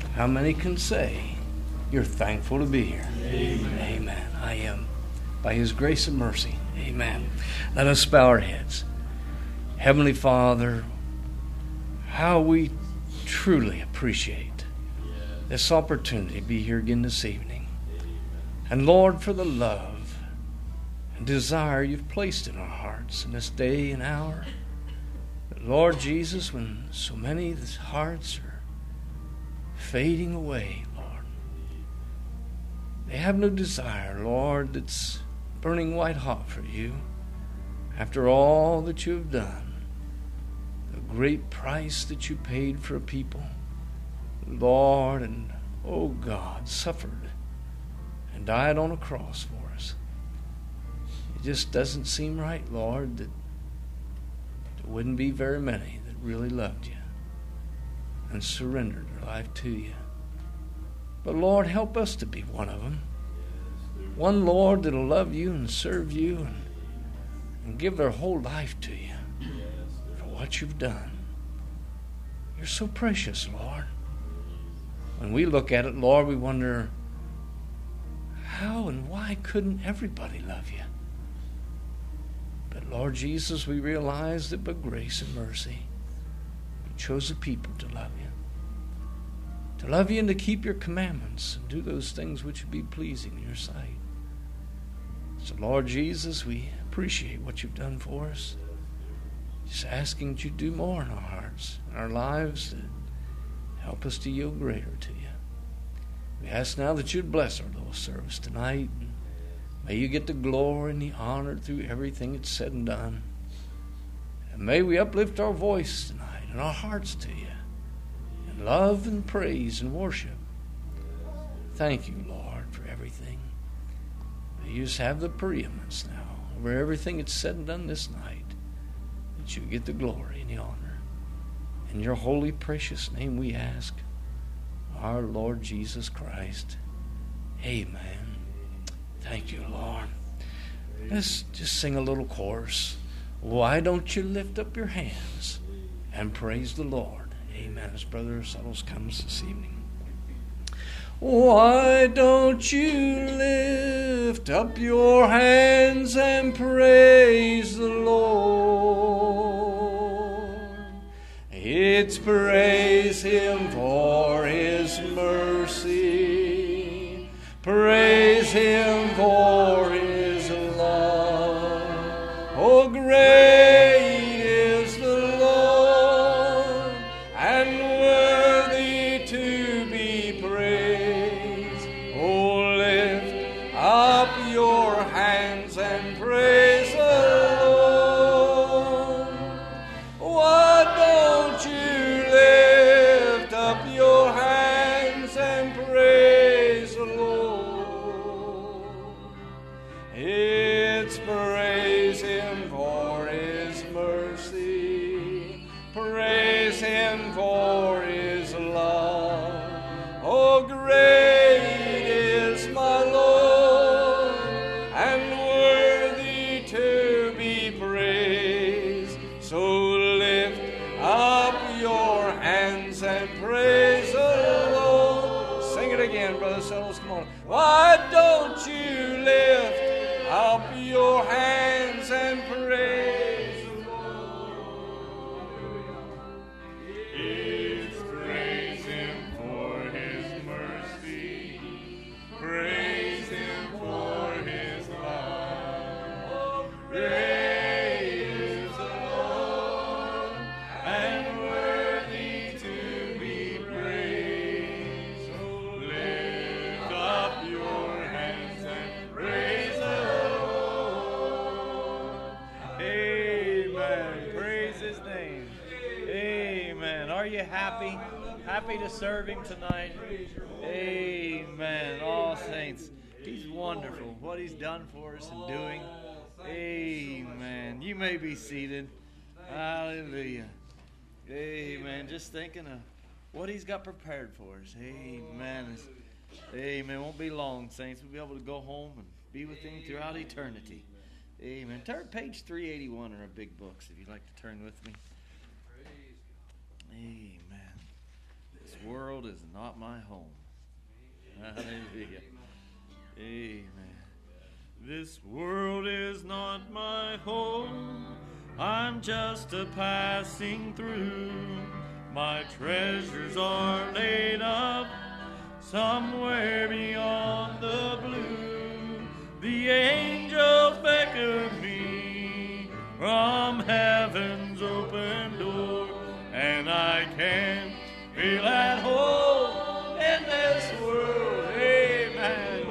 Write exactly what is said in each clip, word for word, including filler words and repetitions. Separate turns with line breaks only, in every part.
How many can say you're thankful to be here? Amen. Amen. I am. By His grace and mercy. Amen. Let us bow our heads. Heavenly Father, how we truly appreciate this opportunity to be here again this evening. And Lord, for the love and desire you've placed in our hearts in this day and hour. But Lord Jesus, when so many hearts are fading away, Lord, they have no desire, Lord, that's burning white hot for you. After all that you have done, the great price that you paid for a people, Lord, and oh God, suffered and died on a cross for us. It just doesn't seem right, Lord, that there wouldn't be very many that really loved you and surrendered their life to you. But Lord, help us to be one of them. One, Lord, that'll love you and serve you and, and give their whole life to you for what you've done. You're so precious, Lord. When we look at it, Lord, we wonder, how and why couldn't everybody love you? But Lord Jesus, we realize that by grace and mercy, you chose a people to love you. To love you and to keep your commandments and do those things which would be pleasing in your sight. So Lord Jesus, we appreciate what you've done for us. Just asking that you do more in our hearts, in our lives, to help us to yield greater to you. We ask now that you'd bless our little service tonight. And may you get the glory and the honor through everything that's said and done. And may we uplift our voice tonight and our hearts to you in love and praise and worship. Thank you, Lord, for everything. May you just have the preeminence now over everything that's said and done this night, that you get the glory and the honor. In your holy, precious name we ask, our Lord Jesus Christ. Amen. Thank you, Lord. Let's just sing a little chorus. Why don't you lift up your hands and praise the Lord? Amen. As Brother Suttles comes this evening. Why don't you lift up your hands and praise the Lord? It's praise Him for His mercy. Praise Him for His love. Oh, great is the Lord and worthy to be praised. Oh, lift up your hands and praise the Lord. Why don't you lift up your hands and praise the Lord? It's praise Him for His mercy. Praise Him for His love. Oh, great is my Lord and worthy to be praised. So lift up your hands and praise the Lord. Sing it again, Brother Suttles. Come on. Why don't you lift up your hands and praise the Lord? It's praise Him for His mercy. Praise Him for His love. Oh, great is the Lord and worthy to be praised. So lift up your hands and praise the Lord. Amen. Praise His name. Amen. Are you happy? Happy to serve Him tonight? Amen. All saints, He's wonderful. What He's done for us and doing. Amen. You may be seated. Hallelujah. Amen. Just thinking of what He's got prepared for us. Amen. It's, amen. Won't be long, saints. We'll be able to go home and be with Him throughout eternity. Amen. Turn page three eighty-one in our big books if you'd like to turn with me. Amen. This
world is not my home. Hallelujah. Amen. This world is not my home. I'm just a passing through. My treasures are laid up somewhere beyond the blue. The angels beckon me from heaven's open door, and I can feel at home in this world. Amen.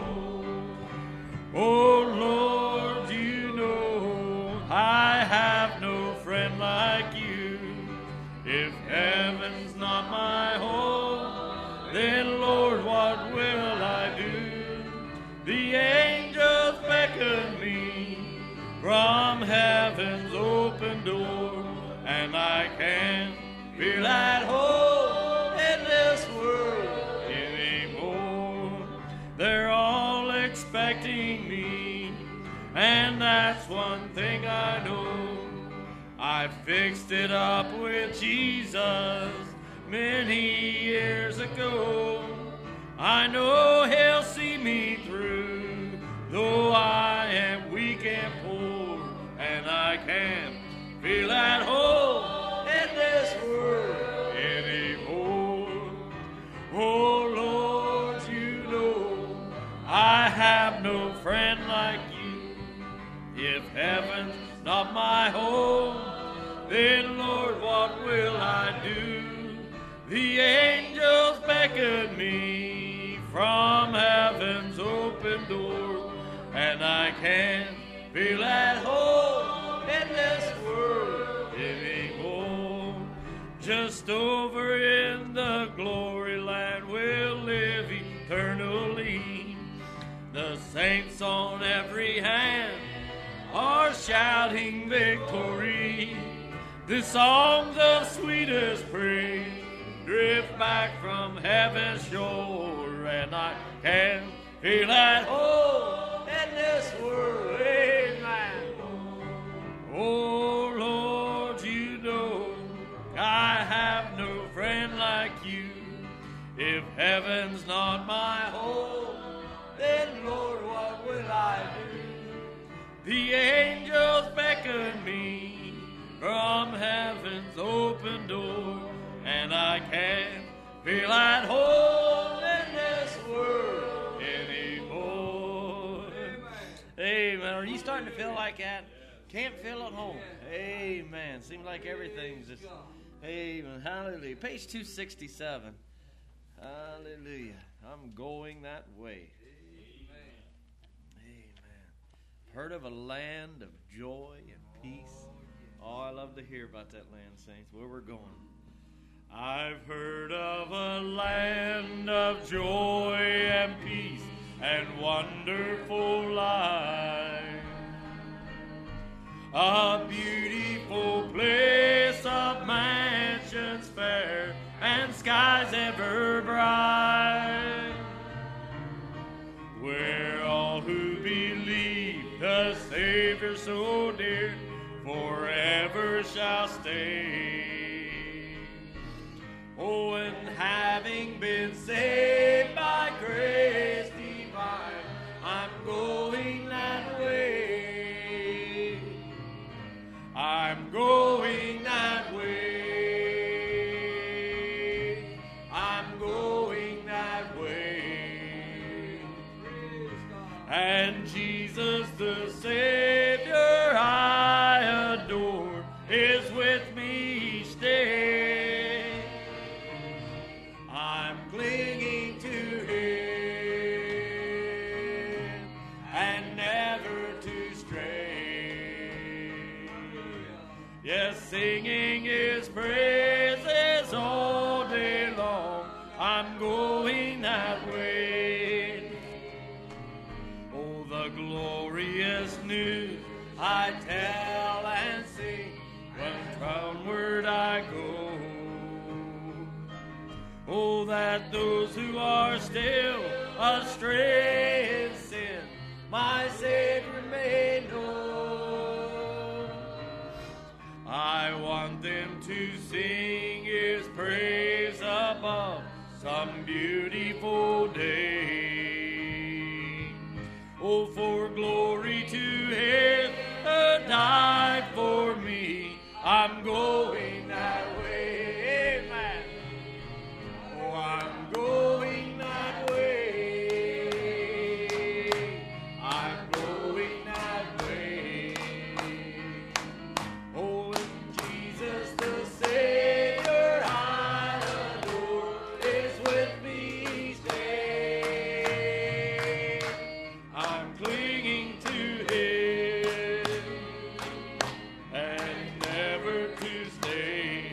Oh Lord, you know I have no friend like you. If heaven's not my home, then Lord, what will I do? The angels beckon me from heaven's open door, and I can't feel at home in this world anymore. They're all expecting me, and that's one thing I know. I fixed it up with Jesus many years ago. I know he'll see me through, though I am weak and poor, and I can't feel at home in this world anymore. Oh Lord, you know I have no friend like you. If heaven's not my home, then Lord, what will I do? The angels beckon me from heaven's open door, and I can't feel at home in this world anymore. Just over in the glory land we'll live eternally. The saints on every hand are shouting victory. The songs of sweetest praise drift back from heaven's shore, and I can feel at home in this world. Amen. Oh Lord, you know I have no friend like you. If heaven's not my home, then Lord, what will I do? The angels beckon me from heaven's open door, and I can't feel at home in this world anymore. Amen. Amen. Are you starting to feel like that? Can't feel at home. Amen. Seems like everything's just, amen. Hallelujah. Page two sixty-seven. Hallelujah. I'm going that way. Heard of a land of joy and peace? Oh, I love to hear about that land, saints, where we're going. I've heard of a land of joy and peace and wonderful life. A beautiful place of mansions fair and skies ever bright, where all who believe the Savior so dear forever shall stay. Oh, and having been saved by grace divine, I'm going that way. I'm going that way. I'm going that way. And Jesus the Savior I adore is with me each day. I'm clinging to Him and never to stray. Yes, singing His praises all day long, I'm going that way. Oh, the glorious news I tell and sing when onward I go. Oh, that those who are still astray in sin, my Savior may know. I want them to sing His praise above some beautiful day. Oh, for glory to heaven, die for me. I'm going that way. Amen. Oh, I'm going that way. I'm going that way. Oh, and Jesus the Savior I adore is with me each day. I'm clinging to Him and never to stay.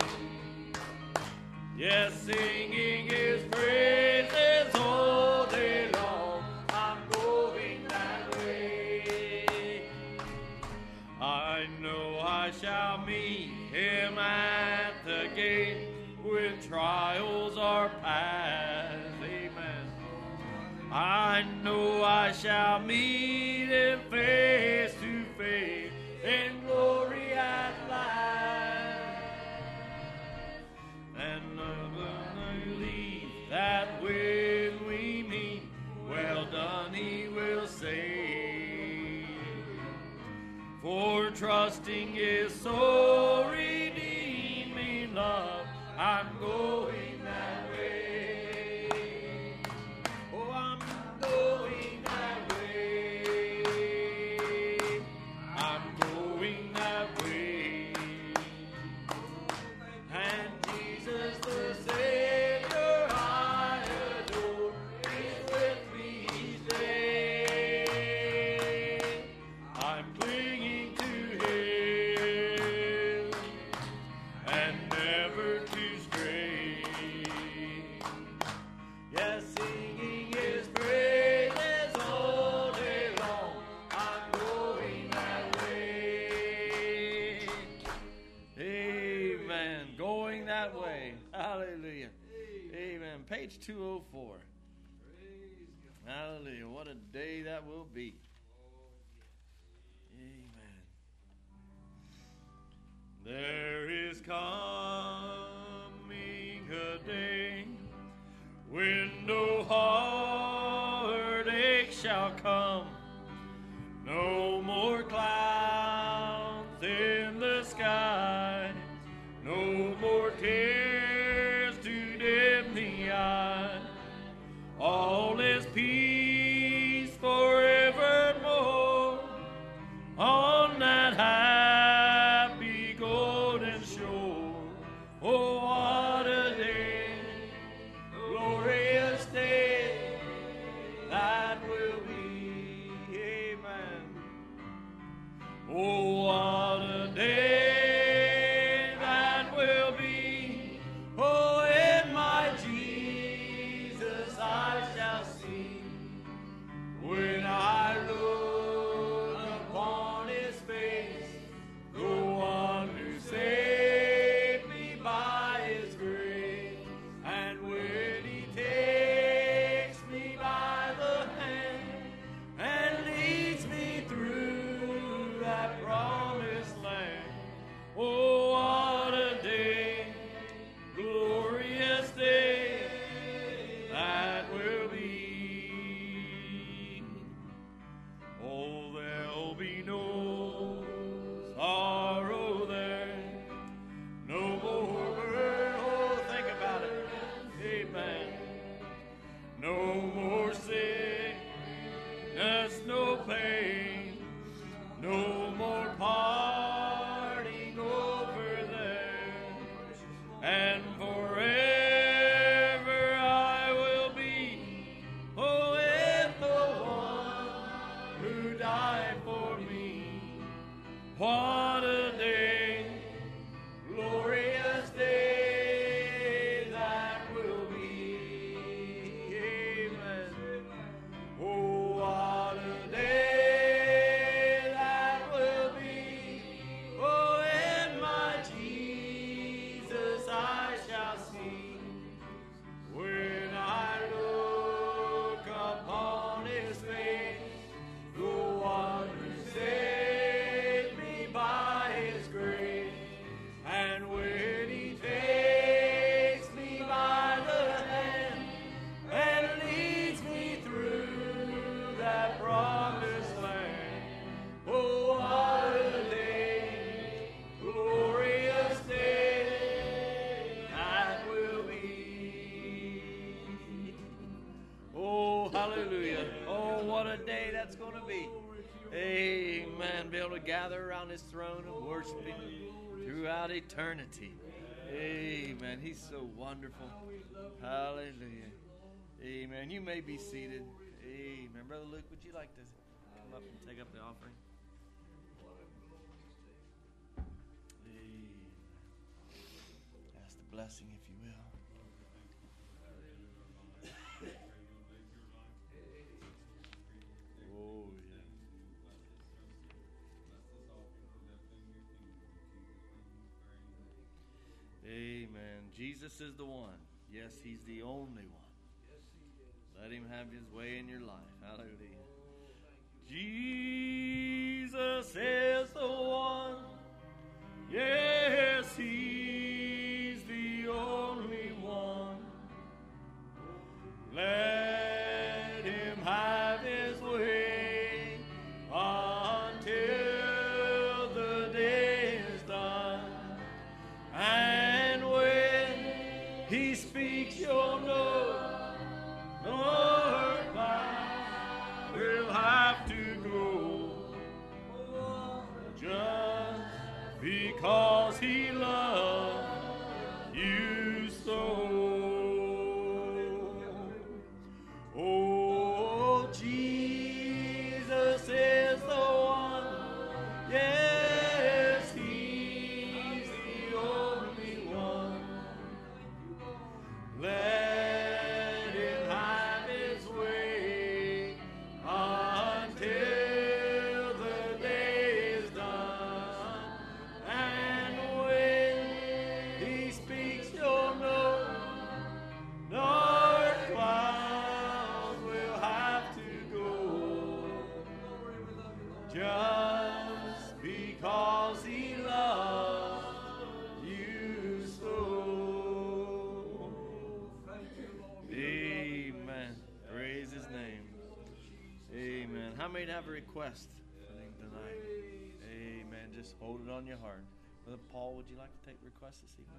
Yes, singing His praises all day long. I'm going that way. I know I shall meet Him at the gate when trials are past. Amen. I know I shall meet Him face to face in glory at last. And I believe that when we meet, well done He will say. For trusting His soul redeeming love, I'm going that way. Oh, I'm going that way. I'm going that way. And Jesus the Savior I adore is with me each day. I'm clinging to Him and never to stray. Yes, singing His praises all day long. I'm going that way. Amen. Going that way. Hallelujah. Amen. Page two oh four. Hallelujah. What a day that will be. Amen. There is coming a day when no heartache shall come, no more clouds in the sky, no more tears to dim the eye. All is peace forevermore on that happy golden shore. Oh, what a day, glorious day that will be. Amen. Oh, what a day that will be. Oh, in my Jesus I shall see when I look upon His face, the one who saved me by His grace. And when He takes me by the hand and leads me through that promised land, oh, what a day, glorious day that will be. Oh, there'll be no sorrow there, no more burden. Oh, think about it. Amen. No more sickness, no pain, no more parting over there. And forever I will be, oh, with the one who died for me. What a day, glorious day that will be. Amen. Oh, what a day that will Hallelujah. Oh, what a day that's going to be. Amen. Be able to gather around His throne and worship Him throughout eternity. Amen. He's so wonderful. Hallelujah. Amen. You may be seated. Amen. Brother Luke, would you like to come up and take up the offering? Amen. Ask the blessing, if you will. Oh, yeah. Amen. Jesus is the one. Yes, He's the only one. Let Him have His way in your life. Hallelujah. Jesus is the one. Yes, He's the only one. Let Him have His way until the day is done. And when He speaks, you'll know Lord, I will have to go just because He loves you so. Oh, Jesus is the one. Yes, He's the only one. Let Him have His way until the day is done. And when He speaks, you'll know dark clouds will have to go just because He loves you so. Amen. Praise His name. Amen. How many have a request for Him tonight? Amen. Just hold it on your heart. Brother Paul, would you like to take requests this evening?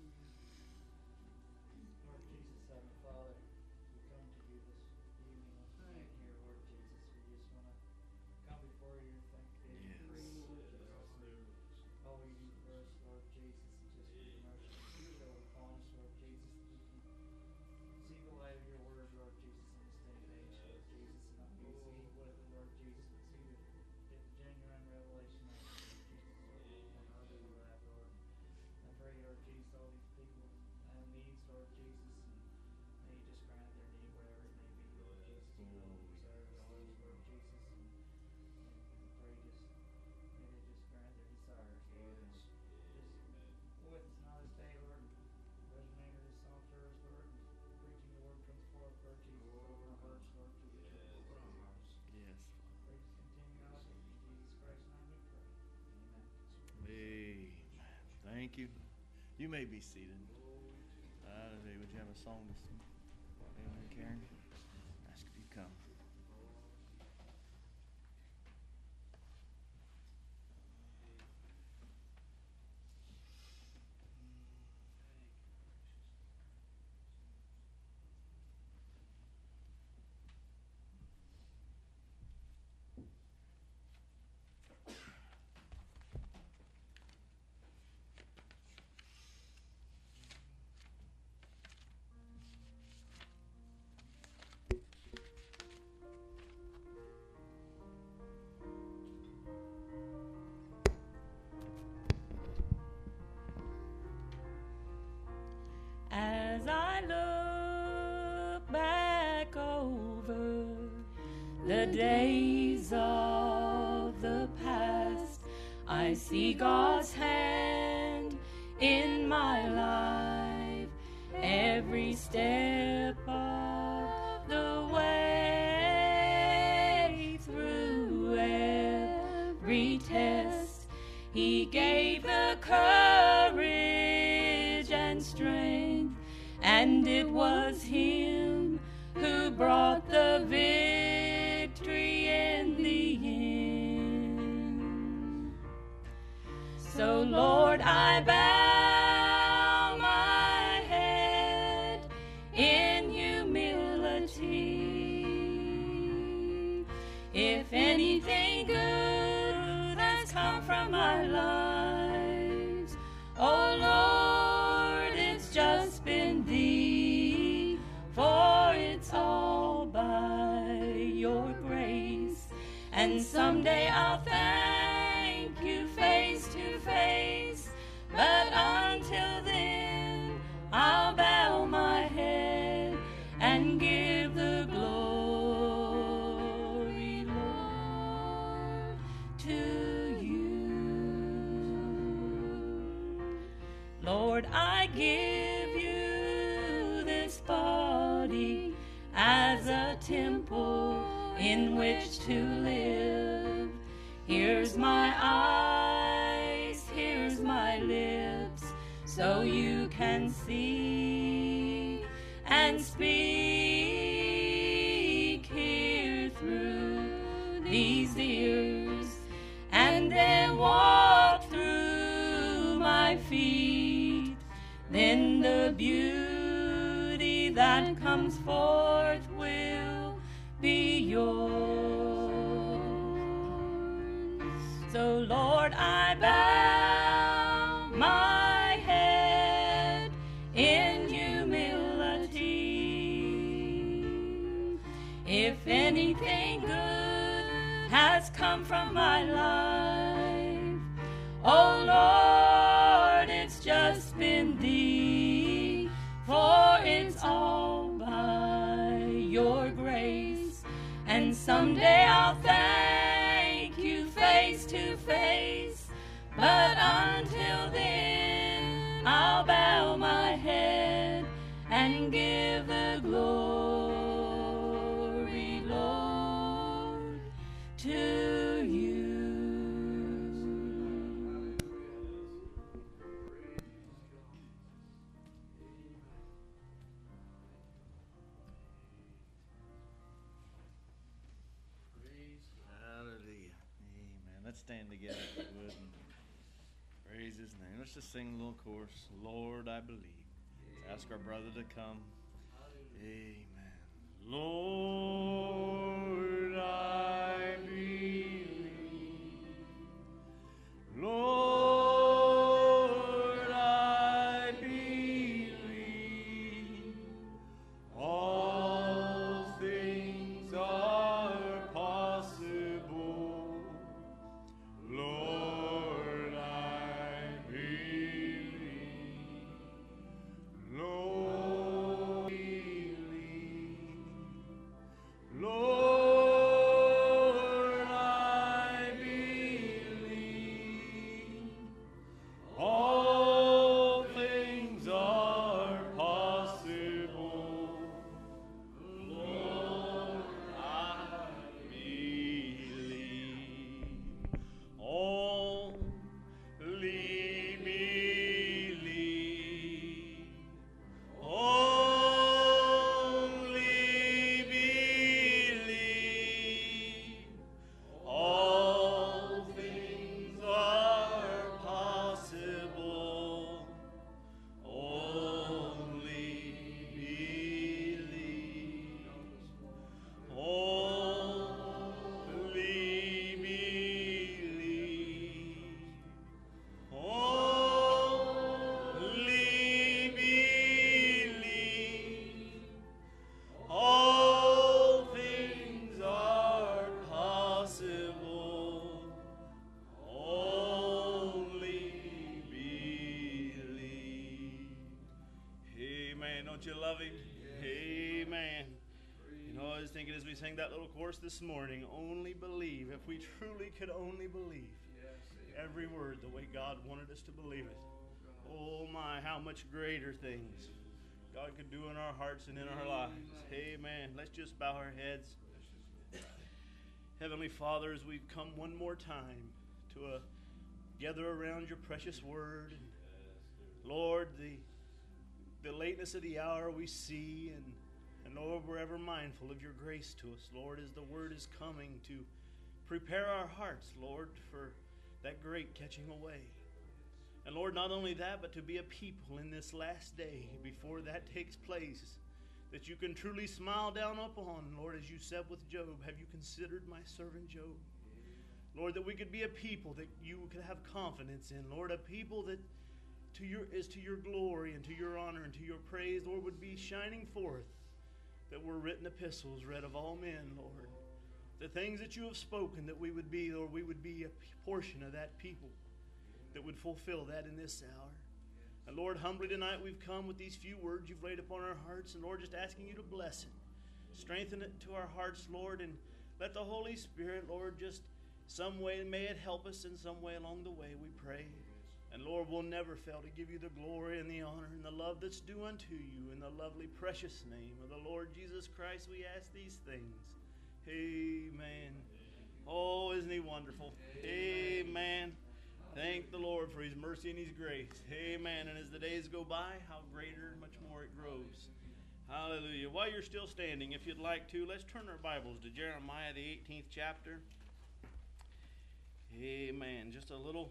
Lord Jesus, Heavenly Father, we come to you this evening right here, Lord Jesus. We just want to come before you and thank you
Yes.
and praise you, Lord Jesus. All we do for us, Lord Jesus, is just for your mercy and show upon us, Lord Jesus, that we can see the light of your word, Lord Jesus, in this day and age, Lord Jesus, and not be deceived with it, Lord Jesus, but see the, get the genuine revelation of it, Lord Jesus, Lord. And I'll do that, Lord. I pray, Lord Jesus, all these people have needs, Lord Jesus, and may you just grant their need, whatever it may be, Lord Jesus. You know the desires of all, Lord Jesus, and, and we pray just, may they just grant their desires, Lord. And just with us now this day, Lord, as the name of this song service, Lord, and preaching the word comes forth, Lord Jesus, open our hearts, Lord, to the truth of our hearts.
Yes.
Pray to continue now, in Jesus Christ's name we pray. Amen.
Amen. Thank you. You may be seated. Hallelujah. Would you have a song this Amen, Karen? Ask if you come.
As I look back over the days of the past, I see God's hand in my life every step of the way. Through every test, He gave the courage and strength, and it was Him who brought the victory in the end. So Lord, I bow my head in humility and give the glory, Lord, to you. Lord, I give you this body as a temple in which to live. Here's my eyes, here's my lips, so you can see and speak here through these ears, and then walk through my feet. Then the beauty that comes forth will be yours. So Lord, I bow my head in humility. If anything good has come from my life, oh Lord, it's just been thee, for it's all by your grace. And someday I'll thank you face to face, but until then I'll bow my head and give the glory, Lord, to you.
Hallelujah. Amen. Let's stand together if we would and praise his name. Let's just sing a little chorus. Lord, I believe. Let's ask our brother to come. Amen.
Lord, I believe. Lord, I believe. All things are possible. Lord, I believe. Lord, Lord, I believe. All things are possible. Lord, I believe. Only believe. Only believe. All things are possible. Only believe. Only believe. Only believe. All things are possible. Only believe. Amen. Don't you love him? Amen. You know, I was thinking as we sang that little chorus this morning, only believe. If we truly could only believe every word the way God wanted us to believe it. Oh my, how much greater things God could do in our hearts and in our lives. Amen. Let's just bow our heads. Heavenly Father, as we've come one more time to uh, gather around your precious word. And Lord, the, the lateness of the hour we see, and, and Lord, we're ever mindful of your grace to us, Lord, as the word is coming to prepare our hearts, Lord, for that great catching away. And Lord, not only that, but to be a people in this last day before that takes place, that you can truly smile down upon, Lord, as you said with Job, have you considered my servant Job? Lord, that we could be a people that you could have confidence in, Lord, a people that to your is to your glory and to your honor and to your praise, Lord, would be shining forth, that were written epistles read of all men, Lord. The things that you have spoken, that we would be, Lord, we would be a portion of that people that would fulfill that in this hour.
And Lord, humbly tonight we've come with these few words you've laid upon our hearts. And Lord, just asking you to bless it. Strengthen it to our hearts, Lord. And let the Holy Spirit, Lord, just some way, may it help us in some way along the way, we pray. And Lord, we'll never fail to give you the glory and the honor and the love that's due unto you. In the lovely, precious name of the Lord Jesus Christ, we ask these things. Amen. Oh, isn't he wonderful? Amen. Thank the Lord for his mercy and his grace. Amen. And as the days go by, how greater and much more it grows. Hallelujah. While you're still standing, if you'd like to, let's turn our Bibles to Jeremiah, the eighteenth chapter. Amen. Just a little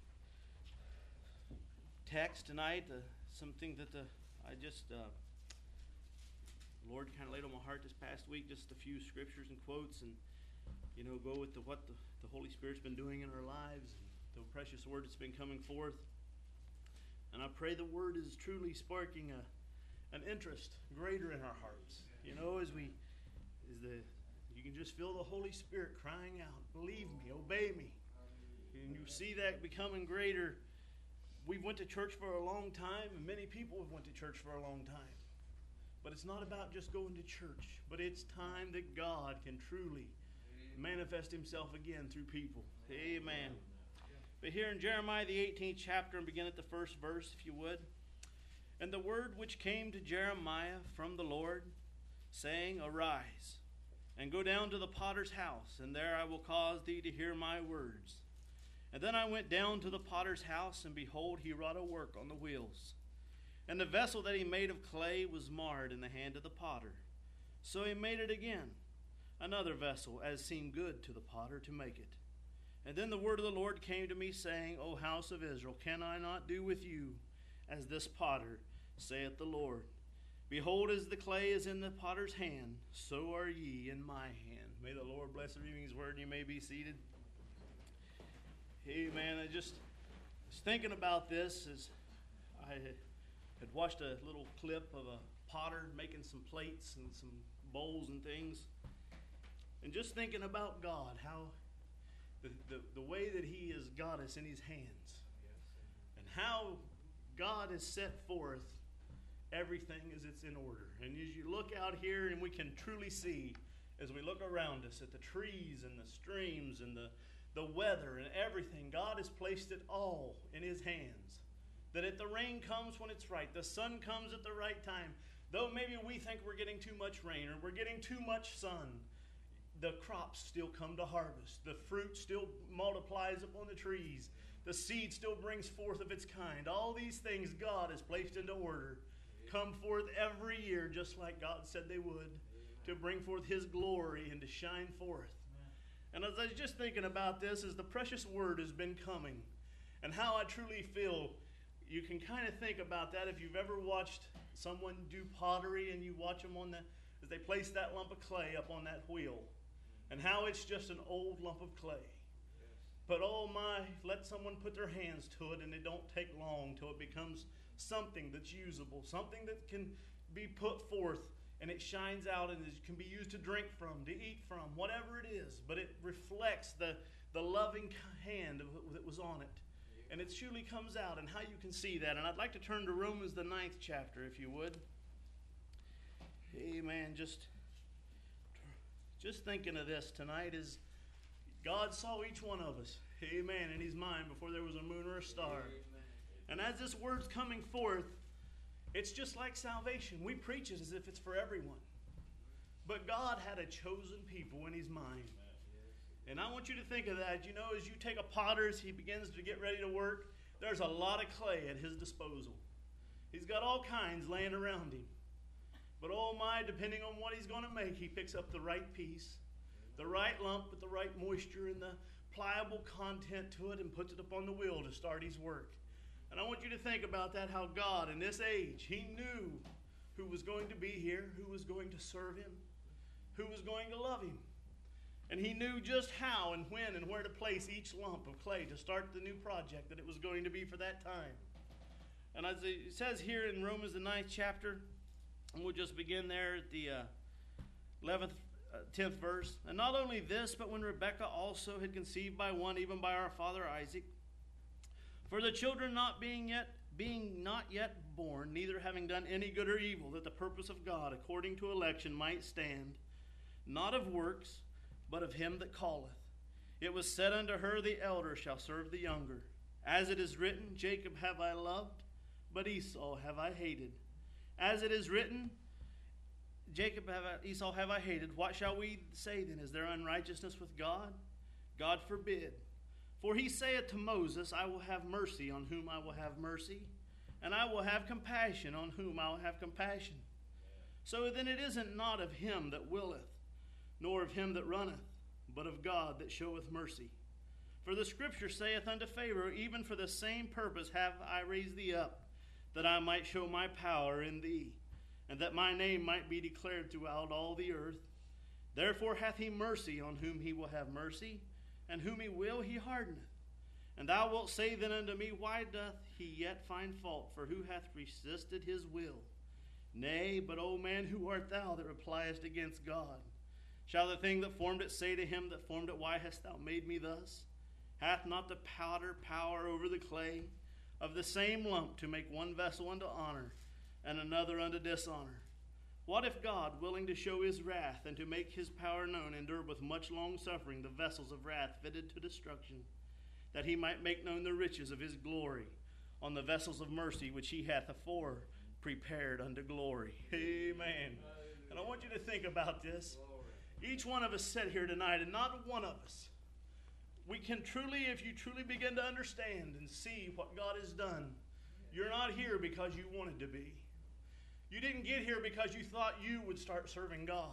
text tonight, uh, something that the, I just, uh, Lord kind of laid on my heart this past week, just a few scriptures and quotes, and, you know, go with the, what the, the Holy Spirit's been doing in our lives, and the precious word that's been coming forth. And I pray the word is truly sparking a, an interest greater in our hearts. You know, as we, as the, you can just feel the Holy Spirit crying out, believe me, obey me. And you see that becoming greater. We went to church for a long time, and many people have went to church for a long time. But it's not about just going to church, but it's time that God can truly manifest himself again through people. Amen. But here in Jeremiah, the eighteenth chapter, and begin at the first verse, if you would. And the word which came to Jeremiah from the Lord, saying, Arise, and go down to the potter's house, and there I will cause thee to hear my words. And then I went down to the potter's house, and behold, he wrought a work on the wheels. And the vessel that he made of clay was marred in the hand of the potter. So he made it again, another vessel, as seemed good to the potter to make it. And then the word of the Lord came to me, saying, O house of Israel, can I not do with you as this potter, saith the Lord? Behold, as the clay is in the potter's hand, so are ye in my hand. May the Lord bless the reading of his word, and you may be seated. Amen. I just was thinking about this as I had watched a little clip of a potter making some plates and some bowls and things. And just thinking about God, how the, the, the way that he has got us in his hands. And how God has set forth everything as it's in order. And as you look out here, and we can truly see, as we look around us at the trees and the streams and the the weather and everything, God has placed it all in his hands. That if the rain comes when it's right, the sun comes at the right time, though maybe we think we're getting too much rain or we're getting too much sun, the crops still come to harvest. The fruit still multiplies upon the trees. The seed still brings forth of its kind. All these things God has placed into order come forth every year, just like God said they would, to bring forth his glory and to shine forth. And as I was just thinking about this, as the precious word has been coming, and how I truly feel, you can kind of think about that if you've ever watched someone do pottery, and you watch them on the, as they place that lump of clay up on that wheel, and how it's just an old lump of clay. But oh my, let someone put their hands to it, and it don't take long till it becomes something that's usable, something that can be put forth, and it shines out and it can be used to drink from, to eat from, whatever it is. But it reflects the, the loving hand of, that was on it. And it truly comes out, and how you can see that. And I'd like to turn to Romans, the ninth chapter, if you would. Amen. Just, just thinking of this tonight is God saw each one of us, amen, in his mind before there was a moon or a star. And as this word's coming forth, it's just like salvation. We preach it as if it's for everyone. But God had a chosen people in his mind. And I want you to think of that. You know, as you take a potter, as he begins to get ready to work, there's a lot of clay at his disposal. He's got all kinds laying around him. But oh my, depending on what he's going to make, he picks up the right piece, the right lump with the right moisture and the pliable content to it, and puts it up on the wheel to start his work. And I want you to think about that, how God in this age, he knew who was going to be here, who was going to serve him, who was going to love him. And he knew just how and when and where to place each lump of clay to start the new project that it was going to be for that time. And as it says here in Romans, the ninth chapter, and we'll just begin there at the uh, eleventh, uh, tenth verse. And not only this, but when Rebekah also had conceived by one, even by our father Isaac, for the children not being yet being not yet born, neither having done any good or evil, that the purpose of God according to election might stand, not of works, but of him that calleth. It was said unto her, the elder shall serve the younger. As it is written, Jacob have I loved, but Esau have I hated. As it is written, Jacob have I, Esau have I hated. What shall we say then? Is there unrighteousness with God? God forbid. For he saith to Moses, I will have mercy on whom I will have mercy, and I will have compassion on whom I will have compassion. So then it isn't not of him that willeth, nor of him that runneth, but of God that showeth mercy. For the scripture saith unto Pharaoh, even for the same purpose have I raised thee up, that I might show my power in thee, and that my name might be declared throughout all the earth. Therefore hath he mercy on whom he will have mercy, and whom he will he hardeneth. And thou wilt say then unto me, why doth he yet find fault? For who hath resisted his will? Nay, but, O man, who art thou that repliest against God? Shall the thing that formed it say to him that formed it, why hast thou made me thus? Hath not the powder power over the clay, of the same lump to make one vessel unto honor, and another unto dishonor? What if God, willing to show his wrath, and to make his power known, endured with much long suffering the vessels of wrath fitted to destruction, that he might make known the riches of his glory on the vessels of mercy which he hath afore prepared unto glory? Amen. And I want you to think about this. Each one of us sit here tonight, and not one of us, we can truly, if you truly begin to understand and see what God has done, you're not here because you wanted to be. You didn't get here because you thought you would start serving God.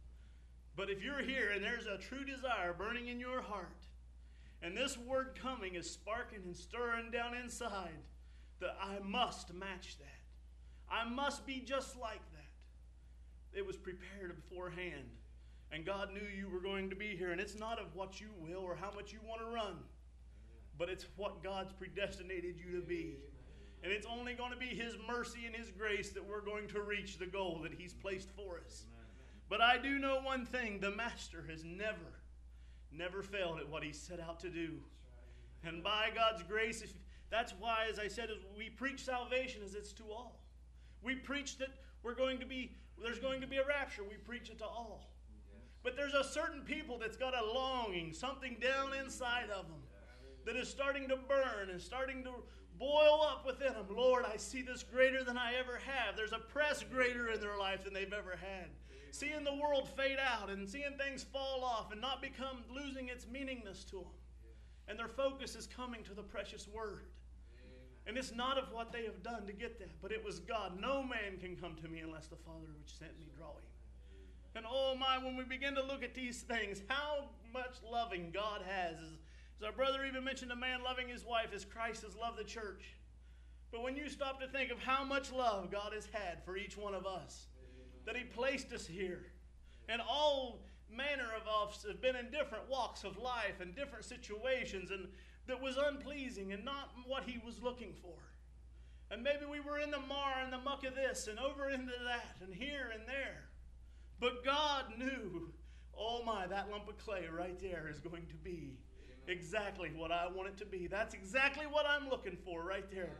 But if you're here and there's a true desire burning in your heart, and this word coming is sparking and stirring down inside, that I must match that. I must be just like that. It was prepared beforehand. And God knew you were going to be here. And it's not of what you will or how much you want to run, but it's what God's predestinated you to be. And it's only going to be his mercy and his grace that we're going to reach the goal that he's placed for us. But I do know one thing. The Master has never, never failed at what he set out to do. And by God's grace, if, that's why, as I said, as we preach salvation as it's to all. We preach that we're going to be, there's going to be a rapture. We preach it to all. But there's a certain people that's got a longing, something down inside of them that is starting to burn and starting to boil up within them. Lord, I see this greater than I ever have. There's a press greater in their life than they've ever had. Seeing the world fade out and seeing things fall off and not become, losing its meaningness to them. And their focus is coming to the precious word. And it's not of what they have done to get that, but it was God. No man can come to me unless the Father which sent me draw him. And oh my, when we begin to look at these things, how much loving God has. As, as our brother even mentioned, a man loving his wife as Christ has loved the church. But when you stop to think of how much love God has had for each one of us, that he placed us here, and all manner of us have been in different walks of life and different situations, and that was unpleasing and not what he was looking for. And maybe we were in the mar and the muck of this and over into that and here and there. But God knew, oh my, that lump of clay right there is going to be exactly what I want it to be. That's exactly what I'm looking for right there.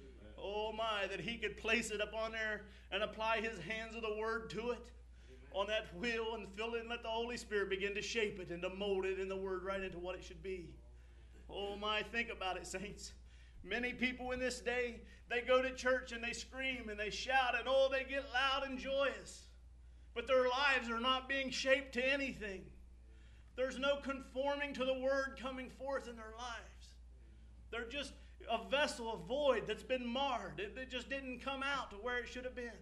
Oh my, that he could place it up on there and apply his hands of the word to it on that wheel and fill it and let the Holy Spirit begin to shape it and to mold it in the word right into what it should be. Oh my, think about it, saints. Many people in this day, they go to church and they scream and they shout and oh, they get loud and joyous. But their lives are not being shaped to anything. There's no conforming to the word coming forth in their lives. They're just a vessel of void that's been marred. It, it just didn't come out to where it should have been.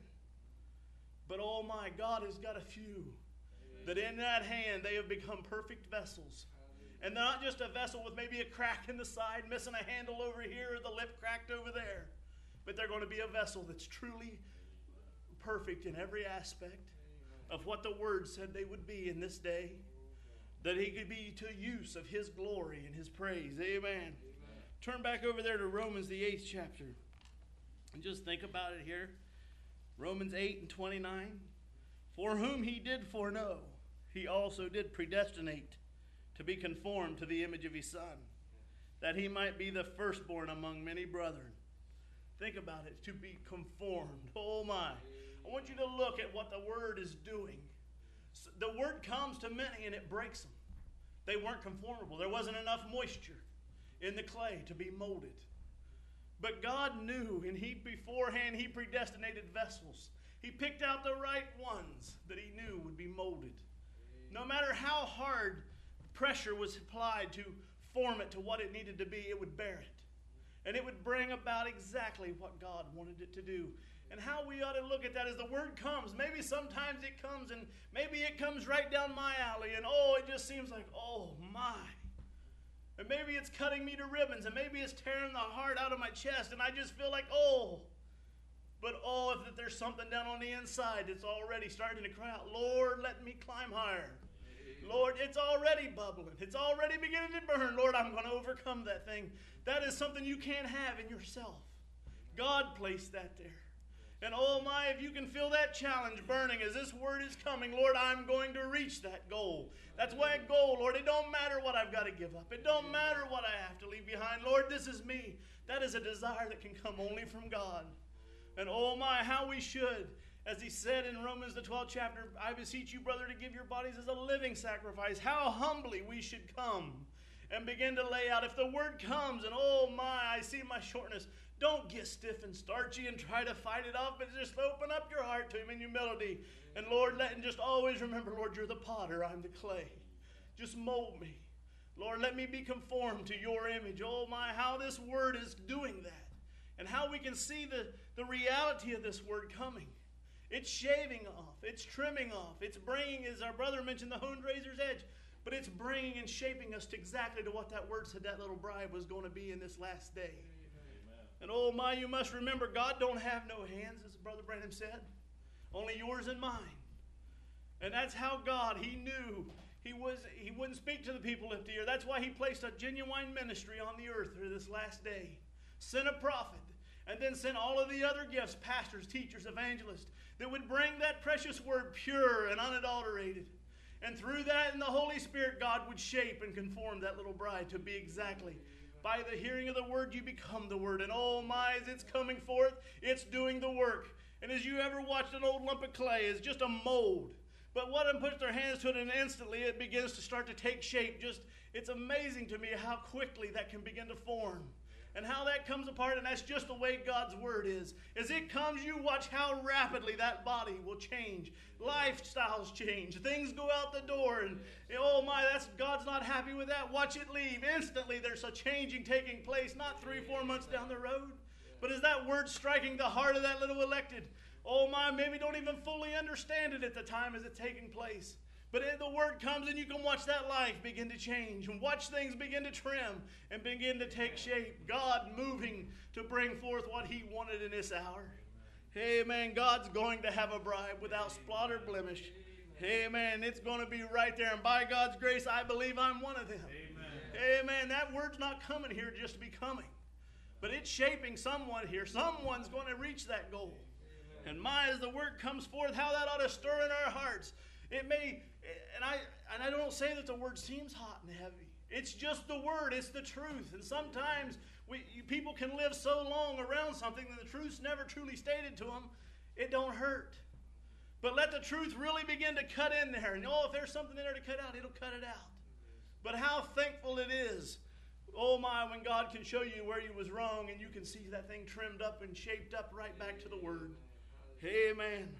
But oh my, God has got a few that in that hand they have become perfect vessels. And they're not just a vessel with maybe a crack in the side, missing a handle over here or the lip cracked over there. But they're going to be a vessel that's truly perfect in every aspect of what the word said they would be in this day, that he could be to use of his glory and his praise. Amen. Amen. Turn back over there to Romans, the eighth chapter, and just think about it here. Romans eight and twenty-nine. For whom he did foreknow, he also did predestinate to be conformed to the image of his Son, that he might be the firstborn among many brethren. Think about it, to be conformed. Oh my. I want you to look at what the Word is doing. The Word comes to many and it breaks them. They weren't conformable. There wasn't enough moisture in the clay to be molded. But God knew, and He beforehand, He predestinated vessels. He picked out the right ones that He knew would be molded. No matter how hard pressure was applied to form it to what it needed to be, it would bear it. And it would bring about exactly what God wanted it to do. And how we ought to look at that as the Word comes. Maybe sometimes it comes and maybe it comes right down my alley and oh, it just seems like, oh my. And maybe it's cutting me to ribbons and maybe it's tearing the heart out of my chest and I just feel like, oh. But oh, if there's something down on the inside that's already starting to cry out, Lord, let me climb higher. Lord, it's already bubbling. It's already beginning to burn. Lord, I'm going to overcome that thing. That is something you can't have in yourself. God placed that there. And oh my, if you can feel that challenge burning as this word is coming, Lord, I'm going to reach that goal. That's why a goal, Lord, it don't matter what I've got to give up. It don't matter what I have to leave behind. Lord, this is me. That is a desire that can come only from God. And oh my, how we should, as He said in Romans the twelfth chapter, I beseech you, brother, to give your bodies as a living sacrifice. How humbly we should come and begin to lay out. If the word comes and oh my, I see my shortness, don't get stiff and starchy and try to fight it off, but just open up your heart to Him in humility. And Lord, let and just always remember, Lord, you're the potter, I'm the clay. Just mold me. Lord, let me be conformed to your image. Oh my, how this word is doing that. And how we can see the, the reality of this word coming. It's shaving off. It's trimming off. It's bringing, as our brother mentioned, the honed razor's edge. But it's bringing and shaping us to exactly to what that word said that little bride was going to be in this last day. Amen. And oh my, you must remember, God don't have no hands, as Brother Branham said. Only yours and mine. And that's how God, He knew He was. He wouldn't speak to the people of the earth. That's why He placed a genuine ministry on the earth for this last day. Sent a prophet. And then sent all of the other gifts, pastors, teachers, evangelists, that would bring that precious word pure and unadulterated. And through that and the Holy Spirit, God would shape and conform that little bride to be exactly. By the hearing of the word, you become the word. And oh my, as it's coming forth, it's doing the work. And as you ever watched an old lump of clay, it's just a mold. But one of them puts their hands to it and instantly it begins to start to take shape. Just, it's amazing to me how quickly that can begin to form. And how that comes apart, and that's just the way God's word is. As it comes, you watch how rapidly that body will change. Lifestyles change. Things go out the door, and oh my, that's God's not happy with that. Watch it leave. Instantly, there's a changing taking place, not three, four months down the road. But is that word striking the heart of that little elected? Oh my, maybe don't even fully understand it at the time as it's taking place. But the word comes and you can watch that life begin to change and watch things begin to trim and begin to take shape. God moving to bring forth what He wanted in this hour. Amen. God's going to have a bride without spot or blemish. Amen. It's going to be right there. And by God's grace, I believe I'm one of them. Amen. Amen. That word's not coming here just to be coming. But it's shaping someone here. Someone's going to reach that goal. And my, as the word comes forth, how that ought to stir in our hearts. It may, and I and I don't say that the word seems hot and heavy. It's just the word. It's the truth. And sometimes we people can live so long around something that the truth's never truly stated to them. It don't hurt. But let the truth really begin to cut in there. And oh, if there's something in there to cut out, it'll cut it out. But how thankful it is, oh my, when God can show you where you was wrong and you can see that thing trimmed up and shaped up right back to the word. Amen.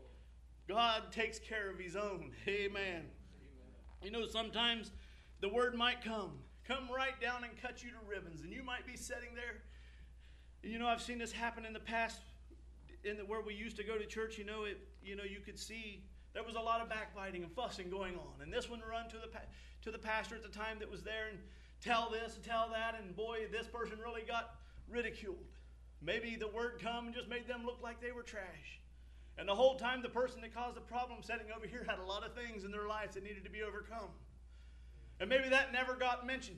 God takes care of His own. Amen. You know, sometimes the word might come. Come right down and cut you to ribbons. And you might be sitting there. You know, I've seen this happen in the past. In the, where we used to go to church, you know, it. You know, you could see there was a lot of backbiting and fussing going on. And this one run to the to the pastor at the time that was there and tell this and tell that. And boy, this person really got ridiculed. Maybe the word come and just made them look like they were trash. And the whole time, the person that caused the problem sitting over here had a lot of things in their lives that needed to be overcome. And maybe that never got mentioned.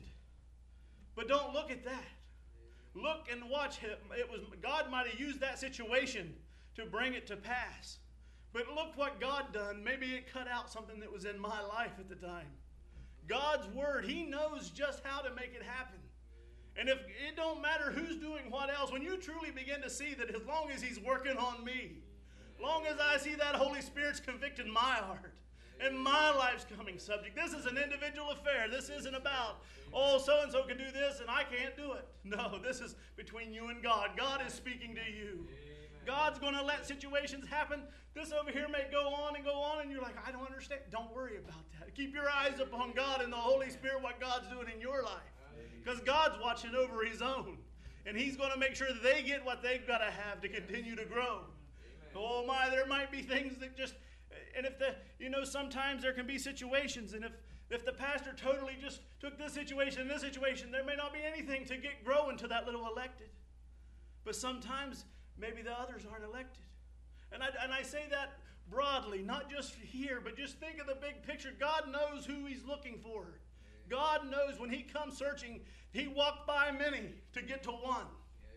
But don't look at that. Look and watch him. It was God might have used that situation to bring it to pass. But look what God done. Maybe it cut out something that was in my life at the time. God's word, He knows just how to make it happen. And if it don't matter who's doing what else, when you truly begin to see that as long as He's working on me, long as I see that Holy Spirit's convicting my heart, and my life's coming subject. This is an individual affair. This isn't about, oh, so-and-so can do this and I can't do it. No, this is between you and God. God is speaking to you. God's going to let situations happen. This over here may go on and go on, and you're like, I don't understand. Don't worry about that. Keep your eyes upon God and the Holy Spirit, what God's doing in your life. Because God's watching over His own. And He's going to make sure that they get what they've got to have to continue to grow. Oh my, there might be things that just... And if the, you know, sometimes there can be situations, and if, if the pastor totally just took this situation and this situation, there may not be anything to get growing to that little elected. But sometimes maybe the others aren't elected. And I, and I say that broadly, not just here, but just think of the big picture. God knows who He's looking for. God knows when He comes searching, He walked by many to get to one.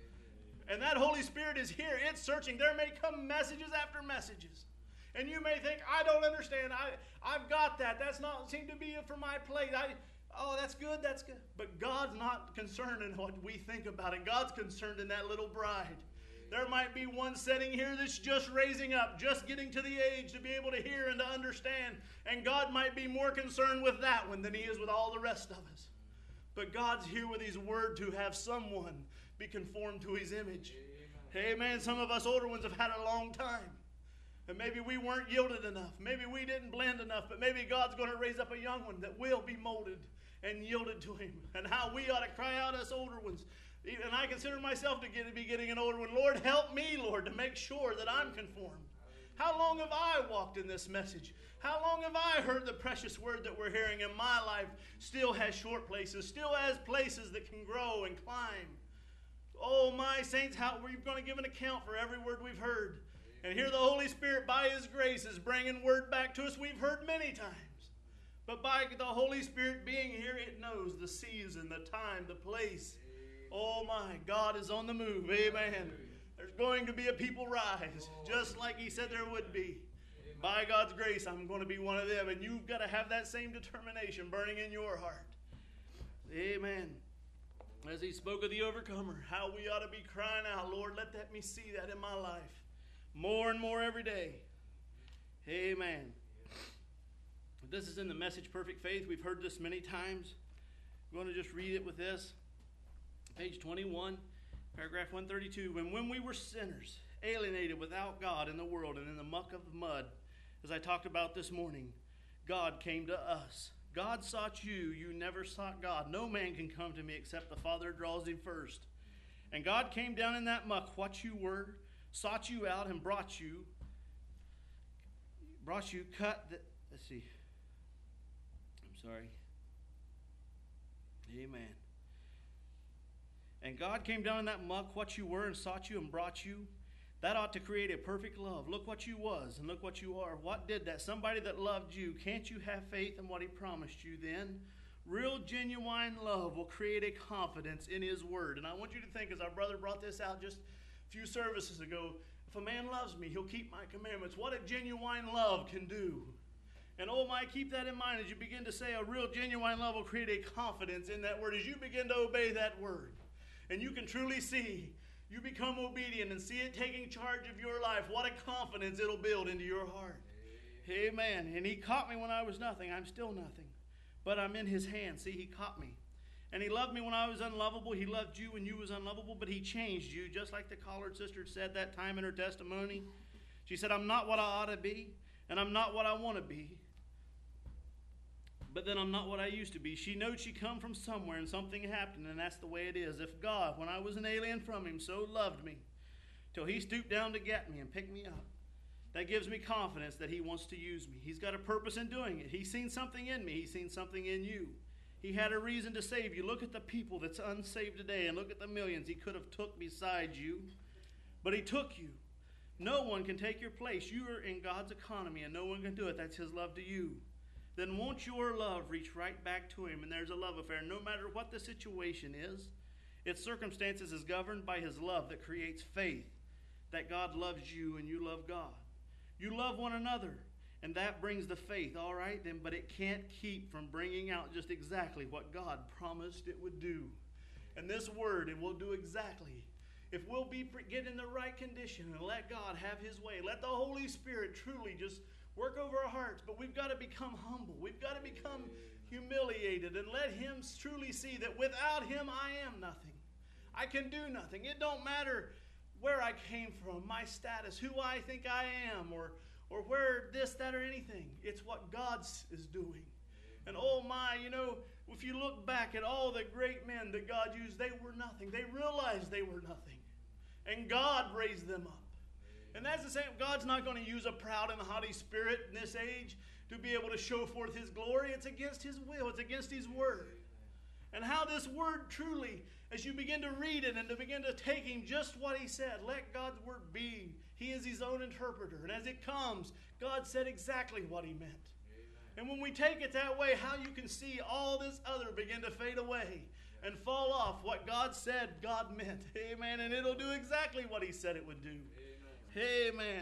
And that Holy Spirit is here. It's searching. There may come messages after messages. And you may think, I don't understand. I, I've got that. That's not seem to be for my plate. I, oh, that's good. That's good. But God's not concerned in what we think about it. God's concerned in that little bride. There might be one sitting here that's just raising up, just getting to the age to be able to hear and to understand. And God might be more concerned with that one than He is with all the rest of us. But God's here with His word to have someone be conformed to His image. Amen. Amen. Some of us older ones have had it a long time. And maybe we weren't yielded enough. Maybe we didn't blend enough. But maybe God's going to raise up a young one that will be molded and yielded to Him. And how we ought to cry out, us older ones. And I consider myself to get, be getting an older one. Lord, help me, Lord, to make sure that I'm conformed. How long have I walked in this message? How long have I heard the precious word that we're hearing? And my life still has short places, still has places that can grow and climb. Oh, my saints, how we're going to give an account for every word we've heard. And here the Holy Spirit, by His grace, is bringing word back to us we've heard many times. But by the Holy Spirit being here, it knows the season, the time, the place. Oh my, God is on the move. Amen. There's going to be a people rise, just like He said there would be. By God's grace, I'm going to be one of them. And you've got to have that same determination burning in your heart. Amen. As He spoke of the overcomer, how we ought to be crying out, Lord, let that me see that in my life. More and more every day. Amen. This is in the Message Perfect Faith. We've heard this many times. I'm going to just read it with this. Page twenty-one, paragraph one thirty-two. When, when we were sinners, alienated without God in the world and in the muck of the mud, as I talked about this morning, God came to us. God sought you. You never sought God. No man can come to me except the Father draws him first. And God came down in that muck, what you were, sought you out and brought you, brought you, cut, the, let's see, I'm sorry, amen. And God came down in that muck, what you were, and sought you and brought you. That ought to create a perfect love. Look what you was and look what you are. What did that? Somebody that loved you. Can't you have faith in what He promised you then? Real, genuine love will create a confidence in His word. And I want you to think, as our brother brought this out just few services ago, if a man loves me, he'll keep my commandments. What a genuine love can do. And oh my, keep that in mind as you begin to say a real genuine love will create a confidence in that word. As you begin to obey that word, and you can truly see, you become obedient and see it taking charge of your life, what a confidence it'll build into your heart. Amen. And He caught me when I was nothing. I'm still nothing. But I'm in His hand. See, He caught me. And He loved me when I was unlovable. He loved you when you was unlovable, but He changed you, just like the collared sister said that time in her testimony. She said, I'm not what I ought to be, and I'm not what I want to be, but then I'm not what I used to be. She knows she come from somewhere, and something happened, and that's the way it is. If God, when I was an alien from Him, so loved me, till He stooped down to get me and pick me up, that gives me confidence that He wants to use me. He's got a purpose in doing it. He's seen something in me. He's seen something in you. He had a reason to save you. Look at the people that's unsaved today, and look at the millions He could have took beside you. But He took you. No one can take your place. You are in God's economy, and no one can do it. That's His love to you. Then won't your love reach right back to Him? And there's a love affair. No matter what the situation is, its circumstances is governed by His love that creates faith that God loves you and you love God. You love one another. And that brings the faith, all right, then, but it can't keep from bringing out just exactly what God promised it would do. And this word, it will do exactly. If we'll be get in the right condition and let God have his way, let the Holy Spirit truly just work over our hearts. But we've got to become humble. We've got to become humiliated and let him truly see that without him I am nothing. I can do nothing. It don't matter where I came from, my status, who I think I am, or, or where this, that, or anything. It's what God is doing. And oh my, you know, if you look back at all the great men that God used, they were nothing. They realized they were nothing. And God raised them up. And that's the same. God's not going to use a proud and haughty spirit in this age to be able to show forth his glory. It's against his will. It's against his word. And how this word truly, as you begin to read it and to begin to take him just what he said, let God's word be. He is his own interpreter. And as it comes, God said exactly what he meant. And when we take it that way, how you can see all this other begin to fade away and fall off what God said God meant. Amen. And it'll do exactly what he said it would do. Amen. Amen.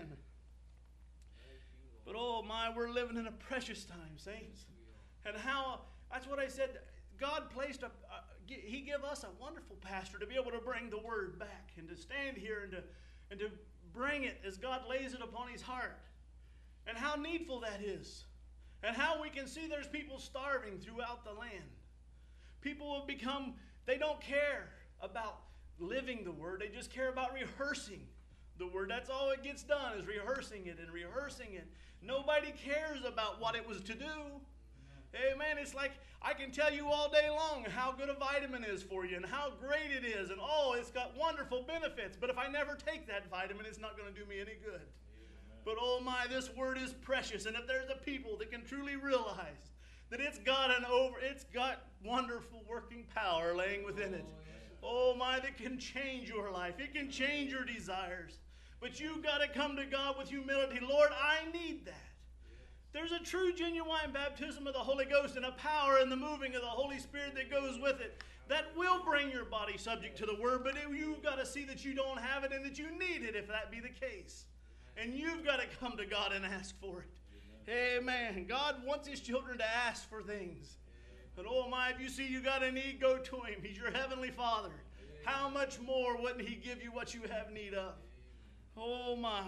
But oh my, we're living in a precious time, saints. And how, that's what I said, God placed a, a he gave us a wonderful pastor to be able to bring the word back and to stand here and to, and to bring it as God lays it upon his heart. And how needful that is. And how we can see there's people starving throughout the land. People have become, they don't care about living the word. They just care about rehearsing the word. That's all it gets done, is rehearsing it and rehearsing it. Nobody cares about what it was to do. Amen. It's like I can tell you all day long how good a vitamin is for you and how great it is. And oh, it's got wonderful benefits. But if I never take that vitamin, it's not going to do me any good. But oh my, this word is precious. And if there's a people that can truly realize that it's got an over, it's got wonderful working power laying within it. Oh my, that can change your life. It can change your desires. But you've got to come to God with humility. Lord, I need that. There's a true, genuine baptism of the Holy Ghost and a power in the moving of the Holy Spirit that goes with it that will bring your body subject to the word. But you've got to see that you don't have it and that you need it if that be the case. And you've got to come to God and ask for it. Amen. God wants his children to ask for things. But oh my, if you see you got a need, go to him. He's your heavenly Father. How much more wouldn't he give you what you have need of? Oh my.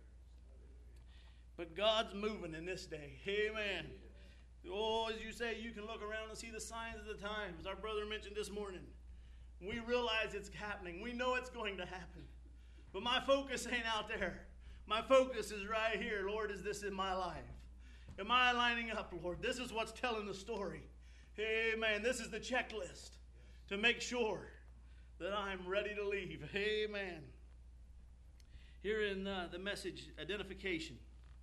But God's moving in this day. Amen. Oh, as you say, you can look around and see the signs of the times. Our brother mentioned this morning. We realize it's happening. We know it's going to happen. But my focus ain't out there. My focus is right here. Lord, is this in my life? Am I lining up, Lord? This is what's telling the story. Amen. This is the checklist to make sure that I'm ready to leave. Amen. Here in uh, the message, identification.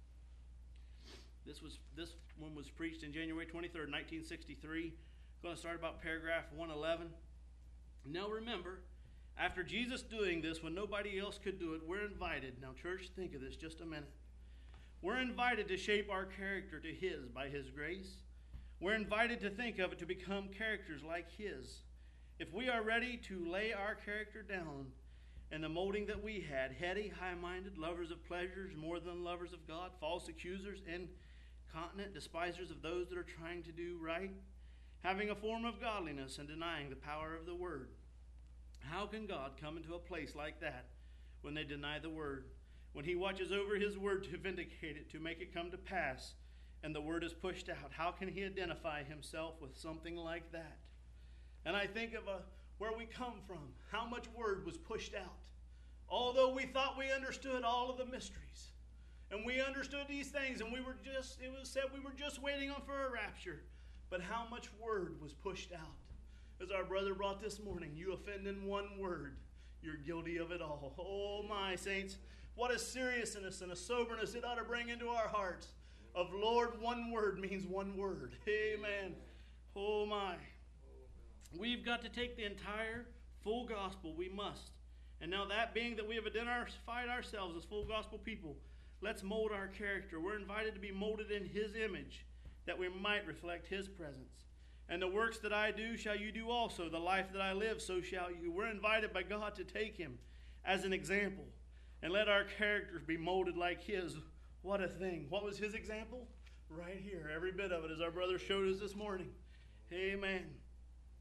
This was this one was preached in January twenty-third, nineteen sixty-three. I'm going to start about paragraph one eleven. Now remember, after Jesus doing this when nobody else could do it, we're invited. Now church, think of this just a minute. We're invited to shape our character to his by his grace. We're invited to think of it to become characters like his. If we are ready to lay our character down in the molding that we had, heady, high-minded, lovers of pleasures more than lovers of God, false accusers, incontinent, despisers of those that are trying to do right, having a form of godliness and denying the power of the word. How can God come into a place like that when they deny the word? When he watches over his word to vindicate it, to make it come to pass, and the word is pushed out, how can he identify himself with something like that? And I think of a, where we come from, how much word was pushed out. Although we thought we understood all of the mysteries, and we understood these things, and we were just, it was said we were just waiting on for a rapture, but how much word was pushed out. As our brother brought this morning, you offend in one word, you're guilty of it all. Oh my saints, what a seriousness and a soberness it ought to bring into our hearts. Of Lord, one word means one word. Amen. Oh my. We've got to take the entire full gospel. We must. And now that being that we have identified ourselves as full gospel people, let's mold our character. We're invited to be molded in his image, that we might reflect his presence. And the works that I do shall you do also. The life that I live, so shall you. We're invited by God to take him as an example. And let our characters be molded like his. What a thing. What was his example? Right here. Every bit of it, as our brother showed us this morning. Amen.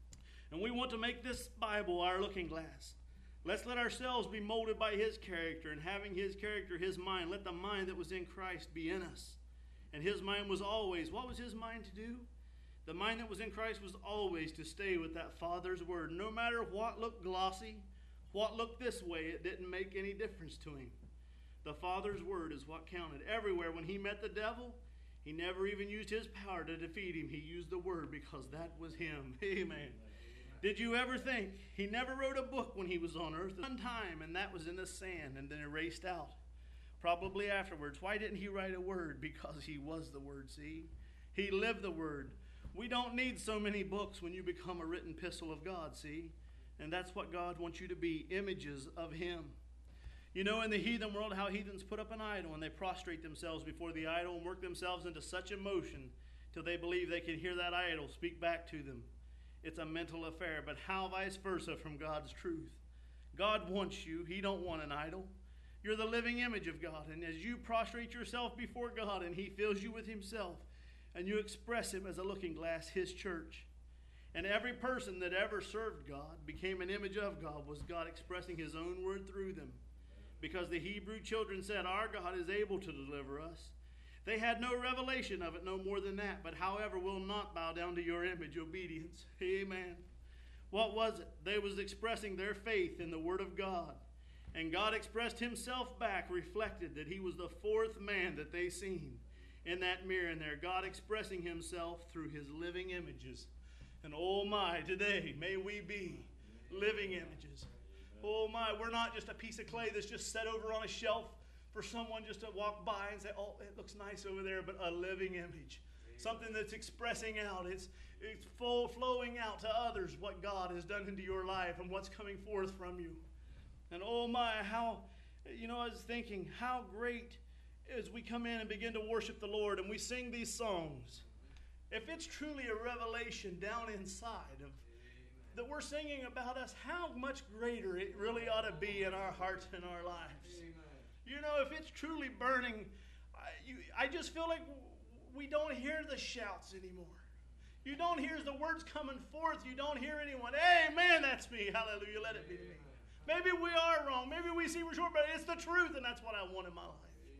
And we want to make this Bible our looking glass. Let's let ourselves be molded by his character, and having his character, his mind, let the mind that was in Christ be in us. And his mind was always, what was his mind to do? The mind that was in Christ was always to stay with that Father's word. No matter what looked glossy, what looked this way, it didn't make any difference to him. The Father's word is what counted. Everywhere when he met the devil, he never even used his power to defeat him. He used the word because that was him. Amen. Did you ever think he never wrote a book when he was on earth? One time, and that was in the sand and then erased out. Probably afterwards. Why didn't he write a word? Because he was the word, see? He lived the word. We don't need so many books when you become a written epistle of God, see? And that's what God wants you to be, images of him. You know, in the heathen world, how heathens put up an idol and they prostrate themselves before the idol and work themselves into such emotion till they believe they can hear that idol speak back to them. It's a mental affair, but how vice versa from God's truth. God wants you. He don't want an idol. You're the living image of God, and as you prostrate yourself before God and he fills you with himself, and you express him as a looking glass, his church. And every person that ever served God became an image of God, was God expressing his own word through them. Because the Hebrew children said, our God is able to deliver us. They had no revelation of it, no more than that, but however will not bow down to your image, obedience. Amen. What was it? They was expressing their faith in the word of God. And God expressed himself back, reflected that he was the fourth man that they seen in that mirror in there. God expressing himself through his living images. And oh my, today may we be living images. Oh my, we're not just a piece of clay that's just set over on a shelf for someone just to walk by and say, oh, it looks nice over there, but a living image. Something that's expressing out. It's, it's full flowing out to others what God has done into your life and what's coming forth from you. And oh my, how, you know, I was thinking, how great as we come in and begin to worship the Lord and we sing these songs. If it's truly a revelation down inside of that we're singing about us, how much greater it really ought to be in our hearts and our lives. You know, if it's truly burning, I, you, I just feel like we don't hear the shouts anymore. You don't hear the words coming forth. You don't hear anyone, amen, that's me, hallelujah, let it be me. Maybe we are wrong. Maybe we see we're short, but it's the truth, and that's what I want in my life.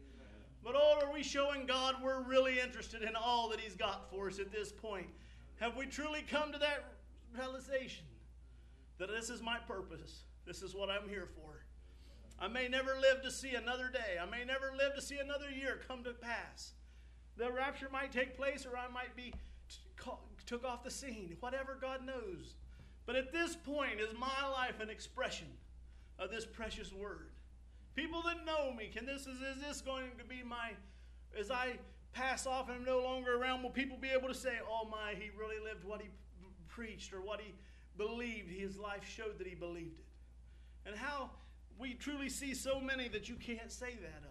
But oh, are we showing God we're really interested in all that he's got for us at this point? Have we truly come to that realization that this is my purpose? This is what I'm here for. I may never live to see another day. I may never live to see another year come to pass. The rapture might take place, or I might be t- took off the scene. Whatever, God knows. But at this point is my life an expression of this precious word. People that know me, can this is, is this going to be my, as I pass off and I'm no longer around, will people be able to say, oh my, he really lived what he p- preached or what he believed. His life showed that he believed it. And how we truly see so many that you can't say that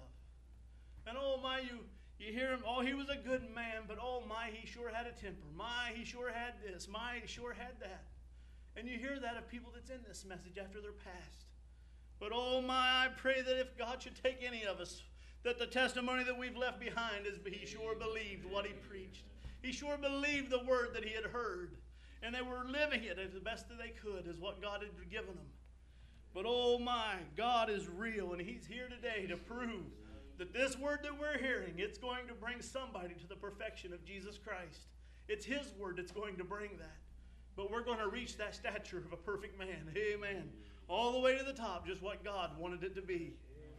of. And oh my, you, you hear him, oh, he was a good man, but oh my, he sure had a temper. My, he sure had this. My, he sure had that. And you hear that of people that's in this message after they're passed. But oh my, I pray that if God should take any of us, that the testimony that we've left behind is he sure believed what he preached. He sure believed the word that he had heard. And they were living it as the best that they could, is what God had given them. But oh my, God is real, and he's here today to prove that this word that we're hearing, it's going to bring somebody to the perfection of Jesus Christ. It's his word that's going to bring that. But we're going to reach that stature of a perfect man. Amen. All the way to the top, just what God wanted it to be.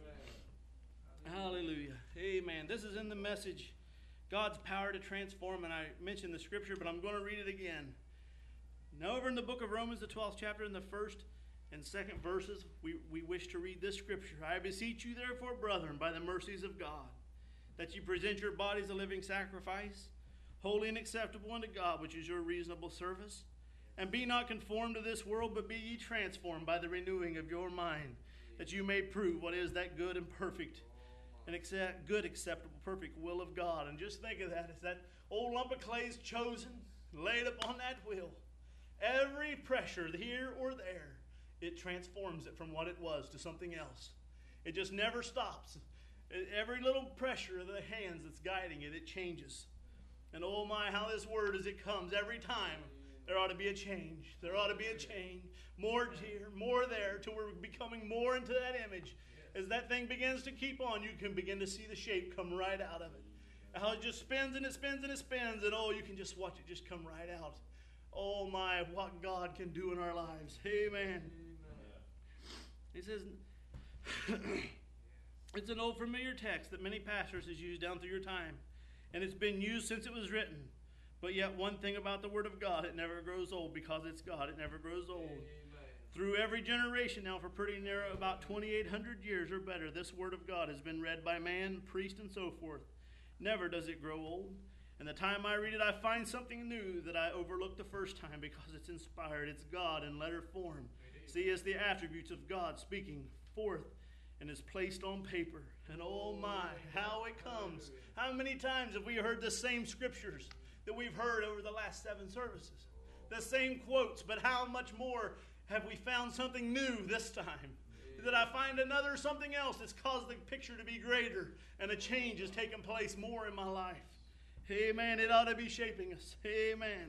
Amen. Hallelujah. Amen. This is in the message, God's power to transform. And I mentioned the scripture, but I'm going to read it again. Now over in the book of Romans, the twelfth chapter, in the first and second verses, we, we wish to read this scripture. I beseech you therefore, brethren, by the mercies of God, that you present your bodies a living sacrifice, holy and acceptable unto God, which is your reasonable service. And be not conformed to this world, but be ye transformed by the renewing of your mind, that you may prove what is that good and perfect, and accept, good, acceptable, perfect will of God. And just think of that. As that old lump of clay is chosen, laid upon that wheel, every pressure here or there, it transforms it from what it was to something else. It just never stops. Every little pressure of the hands that's guiding it, it changes. And oh my, how this word as it comes every time There ought to be a change. There ought to be a change. More here, more there, till we're becoming more into that image. As that thing begins to keep on, you can begin to see the shape come right out of it. How it just spins and it spins and it spins, and oh, you can just watch it just come right out. Oh my, what God can do in our lives. Amen. He says, it's an old familiar text that many pastors has used down through your time, and it's been used since it was written. But yet one thing about the Word of God, it never grows old because it's God. It never grows old. Amen. Through every generation now for pretty near about twenty-eight hundred years or better, this Word of God has been read by man, priest, and so forth. Never does it grow old. And the time I read it, I find something new that I overlooked the first time because it's inspired. It's God in letter form. See, it's the attributes of God speaking forth and is placed on paper. And oh my, how it comes. How many times have we heard the same scriptures that we've heard over the last seven services? The same quotes, but how much more have we found something new this time? That I find another something else that's caused the picture to be greater and a change has taken place more in my life. Amen. It ought to be shaping us. Amen.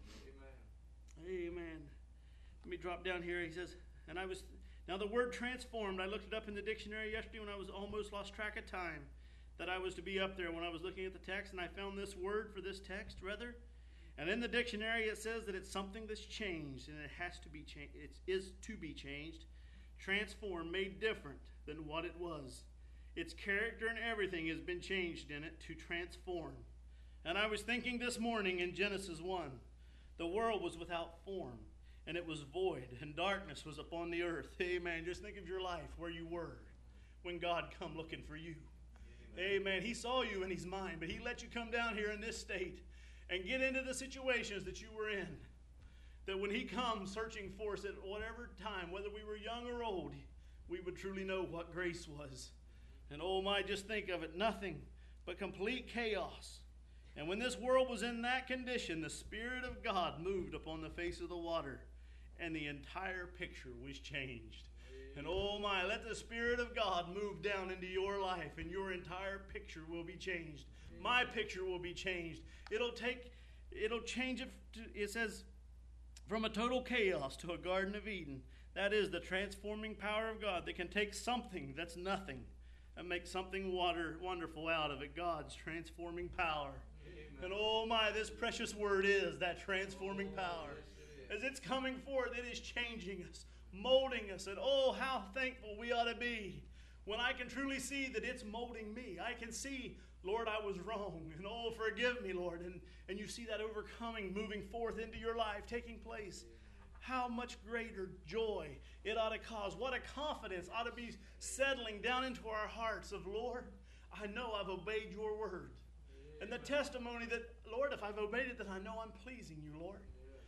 Amen. Amen. Let me drop down here. He says, and I was, now the word transformed, I looked it up in the dictionary yesterday when I was almost lost track of time, that I was to be up there when I was looking at the text, and I found this word for this text, rather. And in the dictionary it says that it's something that's changed, and it has to be changed. It is to be changed, transformed, made different than what it was. Its character and everything has been changed in it to transform. And I was thinking this morning in Genesis one, the world was without form, and it was void, and darkness was upon the earth. Amen. Just think of your life, where you were when God come looking for you. Amen. Amen. He saw you in his mind, but he let you come down here in this state and get into the situations that you were in. That when he comes searching for us at whatever time, whether we were young or old, we would truly know what grace was. And oh my, just think of it, nothing but complete chaos. And when this world was in that condition, the Spirit of God moved upon the face of the water, and the entire picture was changed. And oh my, let the Spirit of God move down into your life, and your entire picture will be changed. My picture will be changed. It'll take, it'll change it. To, it says, from a total chaos to a Garden of Eden. That is the transforming power of God that can take something that's nothing and make something water, wonderful out of it. God's transforming power. And oh my, this precious word is that transforming power. As it's coming forth, it is changing us, molding us. And oh, how thankful we ought to be when I can truly see that it's molding me. I can see, Lord, I was wrong. And oh, forgive me, Lord. And, and you see that overcoming, moving forth into your life, taking place. How much greater joy it ought to cause. What a confidence ought to be settling down into our hearts of, Lord, I know I've obeyed your word. And the testimony that, Lord, if I've obeyed it, then I know I'm pleasing you, Lord.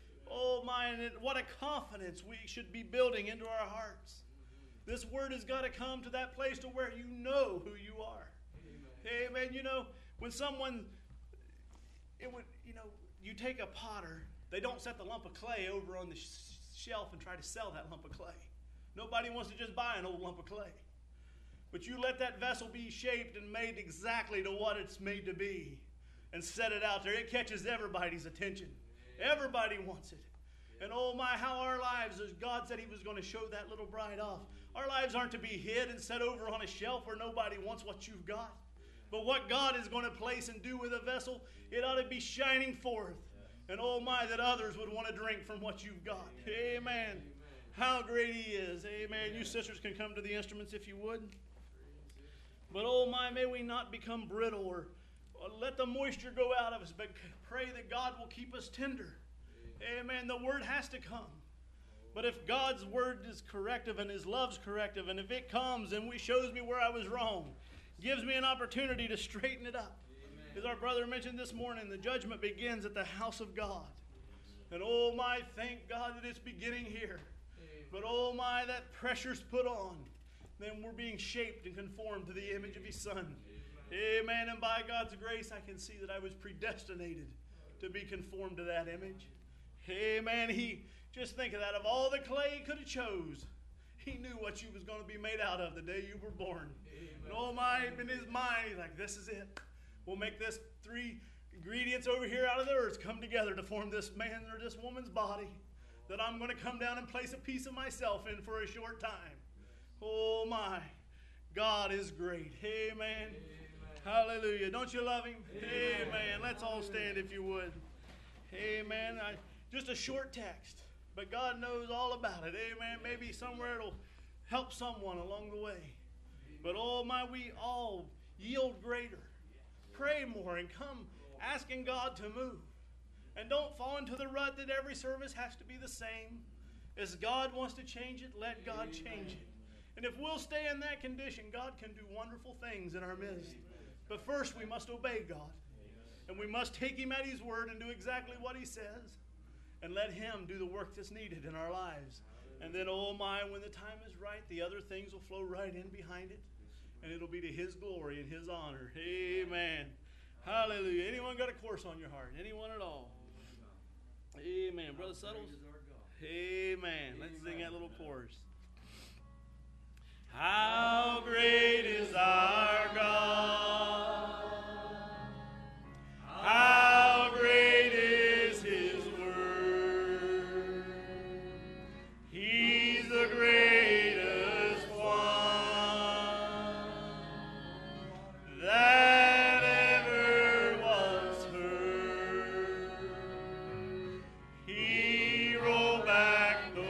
Oh, my, and what a confidence we should be building into our hearts. This word has got to come to that place to where you know who you are. Amen. Amen. You know, when someone, it would, you know, you take a potter, they don't set the lump of clay over on the sh- shelf and try to sell that lump of clay. Nobody wants to just buy an old lump of clay. But you let that vessel be shaped and made exactly to what it's made to be and set it out there. It catches everybody's attention. Everybody wants it. And oh my, how our lives, as God said he was going to show that little bride off. Our lives aren't to be hid and set over on a shelf where nobody wants what you've got. But what God is going to place and do with a vessel, it ought to be shining forth. And oh my, that others would want to drink from what you've got. Amen. Amen. How great he is. Amen. You sisters can come to the instruments if you would. But oh my, may we not become brittle or, or let the moisture go out of us, but pray that God will keep us tender. Amen. The word has to come. But if God's word is corrective and his love's corrective, and if it comes and we shows me where I was wrong, gives me an opportunity to straighten it up. Amen. As our brother mentioned this morning, the judgment begins at the house of God. And oh my, thank God that it's beginning here. Amen. But oh my, that pressure's put on. Then we're being shaped and conformed to the image of his Son. Amen. Amen. And by God's grace, I can see that I was predestinated to be conformed to that image. Amen. He, just think of that. Of all the clay he could have chose, he knew what you was going to be made out of the day you were born. Amen. And oh my, in his mind, he's like, this is it. We'll make this three ingredients over here out of the earth come together to form this man or this woman's body that I'm going to come down and place a piece of myself in for a short time. Oh my, God is great. Amen. Amen. Hallelujah. Don't you love him? Amen. Amen. Let's all stand if you would. Amen. I, just a short text, but God knows all about it. Amen. Maybe somewhere it'll help someone along the way. But oh my, we all yield greater. Pray more and come asking God to move. And don't fall into the rut that every service has to be the same. As God wants to change it, let God change it. And if we'll stay in that condition, God can do wonderful things in our midst. But first we must obey God. And we must take him at his word and do exactly what he says. And let him do the work that's needed in our lives. And then, oh my, when the time is right, the other things will flow right in behind it. And it'll be to his glory and his honor. Amen. Hallelujah. Anyone got a course on your heart? Anyone at all? Amen. Brother Suttles? Amen. Let's sing that little chorus. How great is our God? How great is his word? He's the greatest one that ever was heard. He rolled back the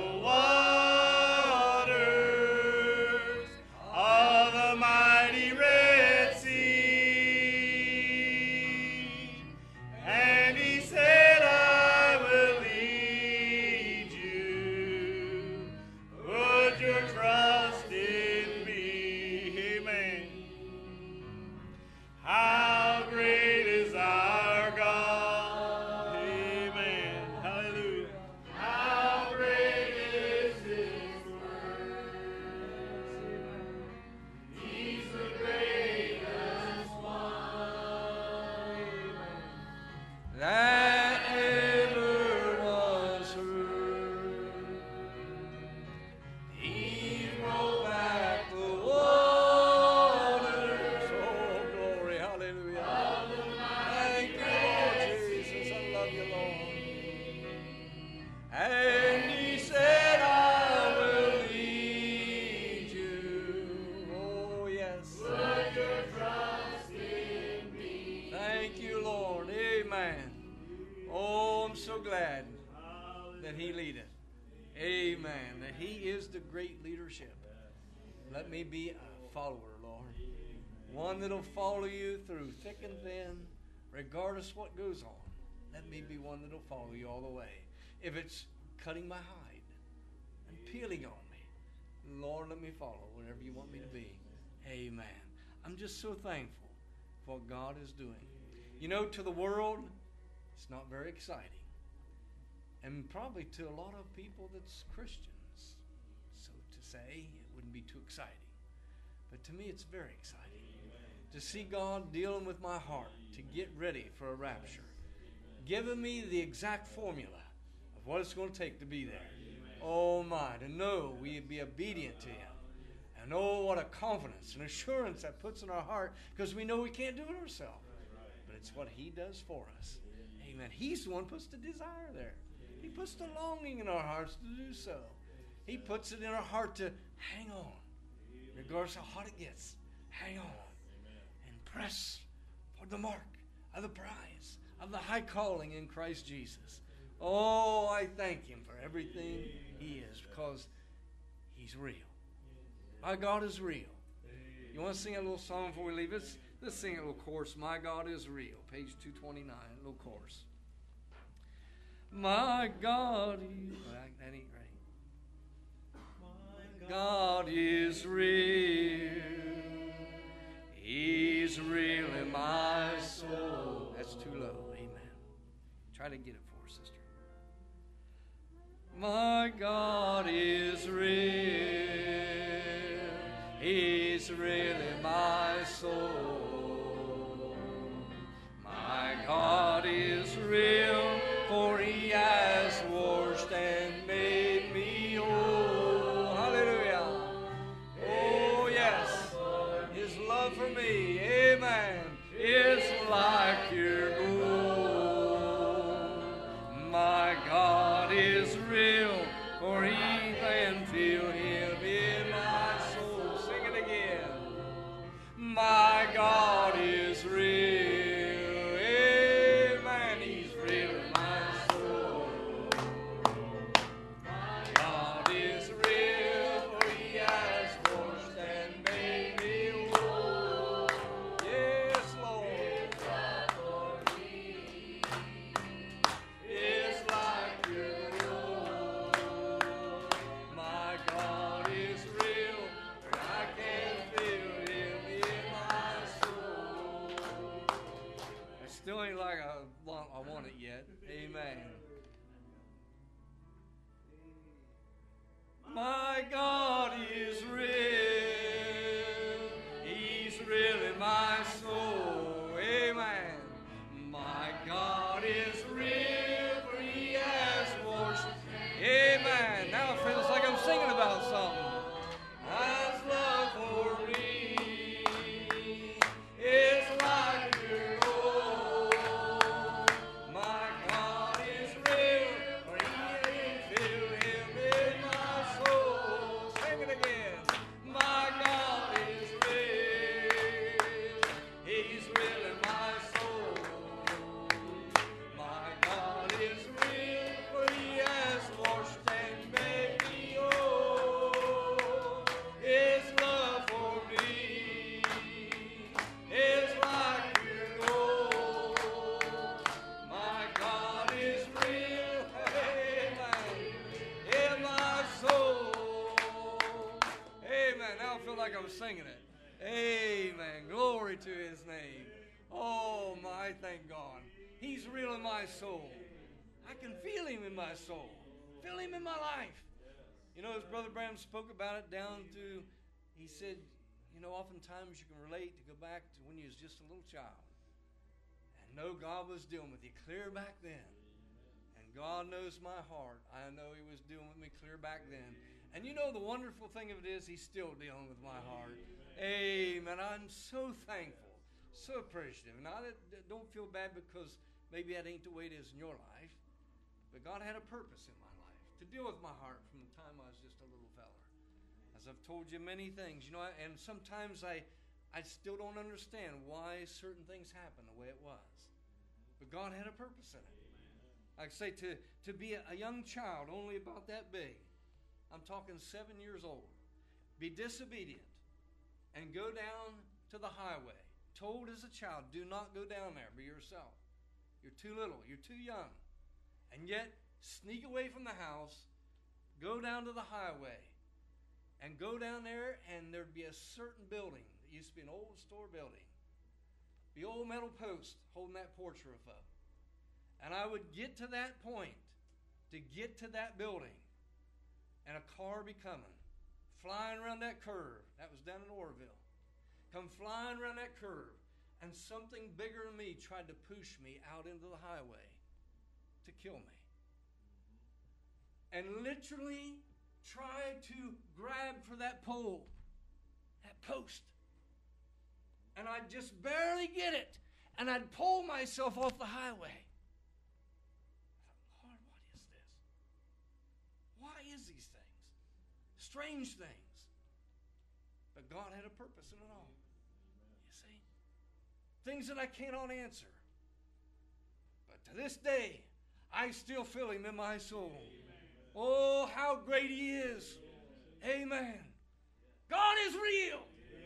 waters of the mighty Red Sea, and he said, I will lead you. Put your trust in me. Amen. How great is our God. Amen. Hallelujah. How great is his word. He's the greatest one
that ever was heard. He rolled back the waters. Oh, glory, hallelujah. Thank you, Lord Jesus. I love you, Lord. And he said, I will lead you. Oh, yes. Put your trust in me. Thank you, Lord. Amen. Oh, I'm so glad that he leadeth. Amen. That he is the great leadership. Let me be a follower, Lord. One that'll follow you through thick and thin, regardless what goes on. Let me be one that'll follow you all the way. If it's cutting my hide and peeling on me, Lord, let me follow wherever you want me to be. Amen. I'm just so thankful for what God is doing. You know, to the world, it's not very exciting. And probably to a lot of people that's Christians, so to say, it wouldn't be too exciting. But to me, it's very exciting to see God dealing with my heart to get ready for a rapture, giving me the exact formula of what it's going to take to be there. Oh my, to know we be obedient to him. And oh, what a confidence and assurance that puts in our heart, because we know we can't do it ourselves. But it's what he does for us. Amen. He's the one who puts the desire there. He puts the longing in our hearts to do so. He puts it in our heart to hang on, regardless how hot it gets. Hang on and press for the mark of the prize of the high calling in Christ Jesus. Oh, I thank him for everything he is, because he's real. My God is real. You want to sing a little song before we leave? Let's, let's sing a little chorus. My God is real. Page two twenty-nine, a little chorus. My God is... Well, that ain't right. God is real. He's real in my soul. That's too low. Amen. Try to get it for us, sister. My God is real. He's real in my soul. My God is real, for he has washed and made me whole. Hallelujah. Oh, yes. His love for me, amen, is like pure gold. it yet. Amen. My God is real. He's really my soul. Amen. My God is real, for He has washed. Amen. Now it feels like I'm singing about something. God's love for me is like pure gold. My God is real, for He is filled Him in my soul. Sing it again. My God is real. He's real in my soul. My God is real, for He has washed and made me whole. His love for me is like pure gold. My God is real, amen, in my soul. Amen. Now I feel like I was singing it. Amen. Glory to His name. Oh, my, thank God. He's real in my soul. I can feel Him in my soul. Feel Him in my life. You know, as Brother Branham spoke about it down to, he said, you know, oftentimes you can relate to go back to when you was just a little child and know God was dealing with you clear back then. And God knows my heart. I know He was dealing with me clear back then. And you know, the wonderful thing of it is He's still dealing with my heart. Amen. I'm so thankful, so appreciative. And I don't feel bad because maybe that ain't the way it is in your life. But God had a purpose in my life to deal with my heart from the time I was just a little fella. As I've told you many things, you know, and sometimes I, I still don't understand why certain things happen the way it was. But God had a purpose in it. Like I say, to, to be a, a young child only about that big, I'm talking seven years old, be disobedient and go down to the highway, told as a child, do not go down there by yourself. You're too little, you're too young. And yet, sneak away from the house, go down to the highway, and go down there, and there'd be a certain building that used to be an old store building. The old metal post holding that porch roof up. And I would get to that point, to get to that building, and a car be coming, flying around that curve. That was down in Orville. Come flying around that curve, and something bigger than me tried to push me out into the highway to kill me. And literally tried to grab for that pole, that post. And I'd just barely get it. And I'd pull myself off the highway. I thought, Lord, what is this? Why is these things? Strange things. But God had a purpose in it all. You see? Things that I cannot answer. But to this day, I still feel Him in my soul. Oh, how great He is. Amen. God is real.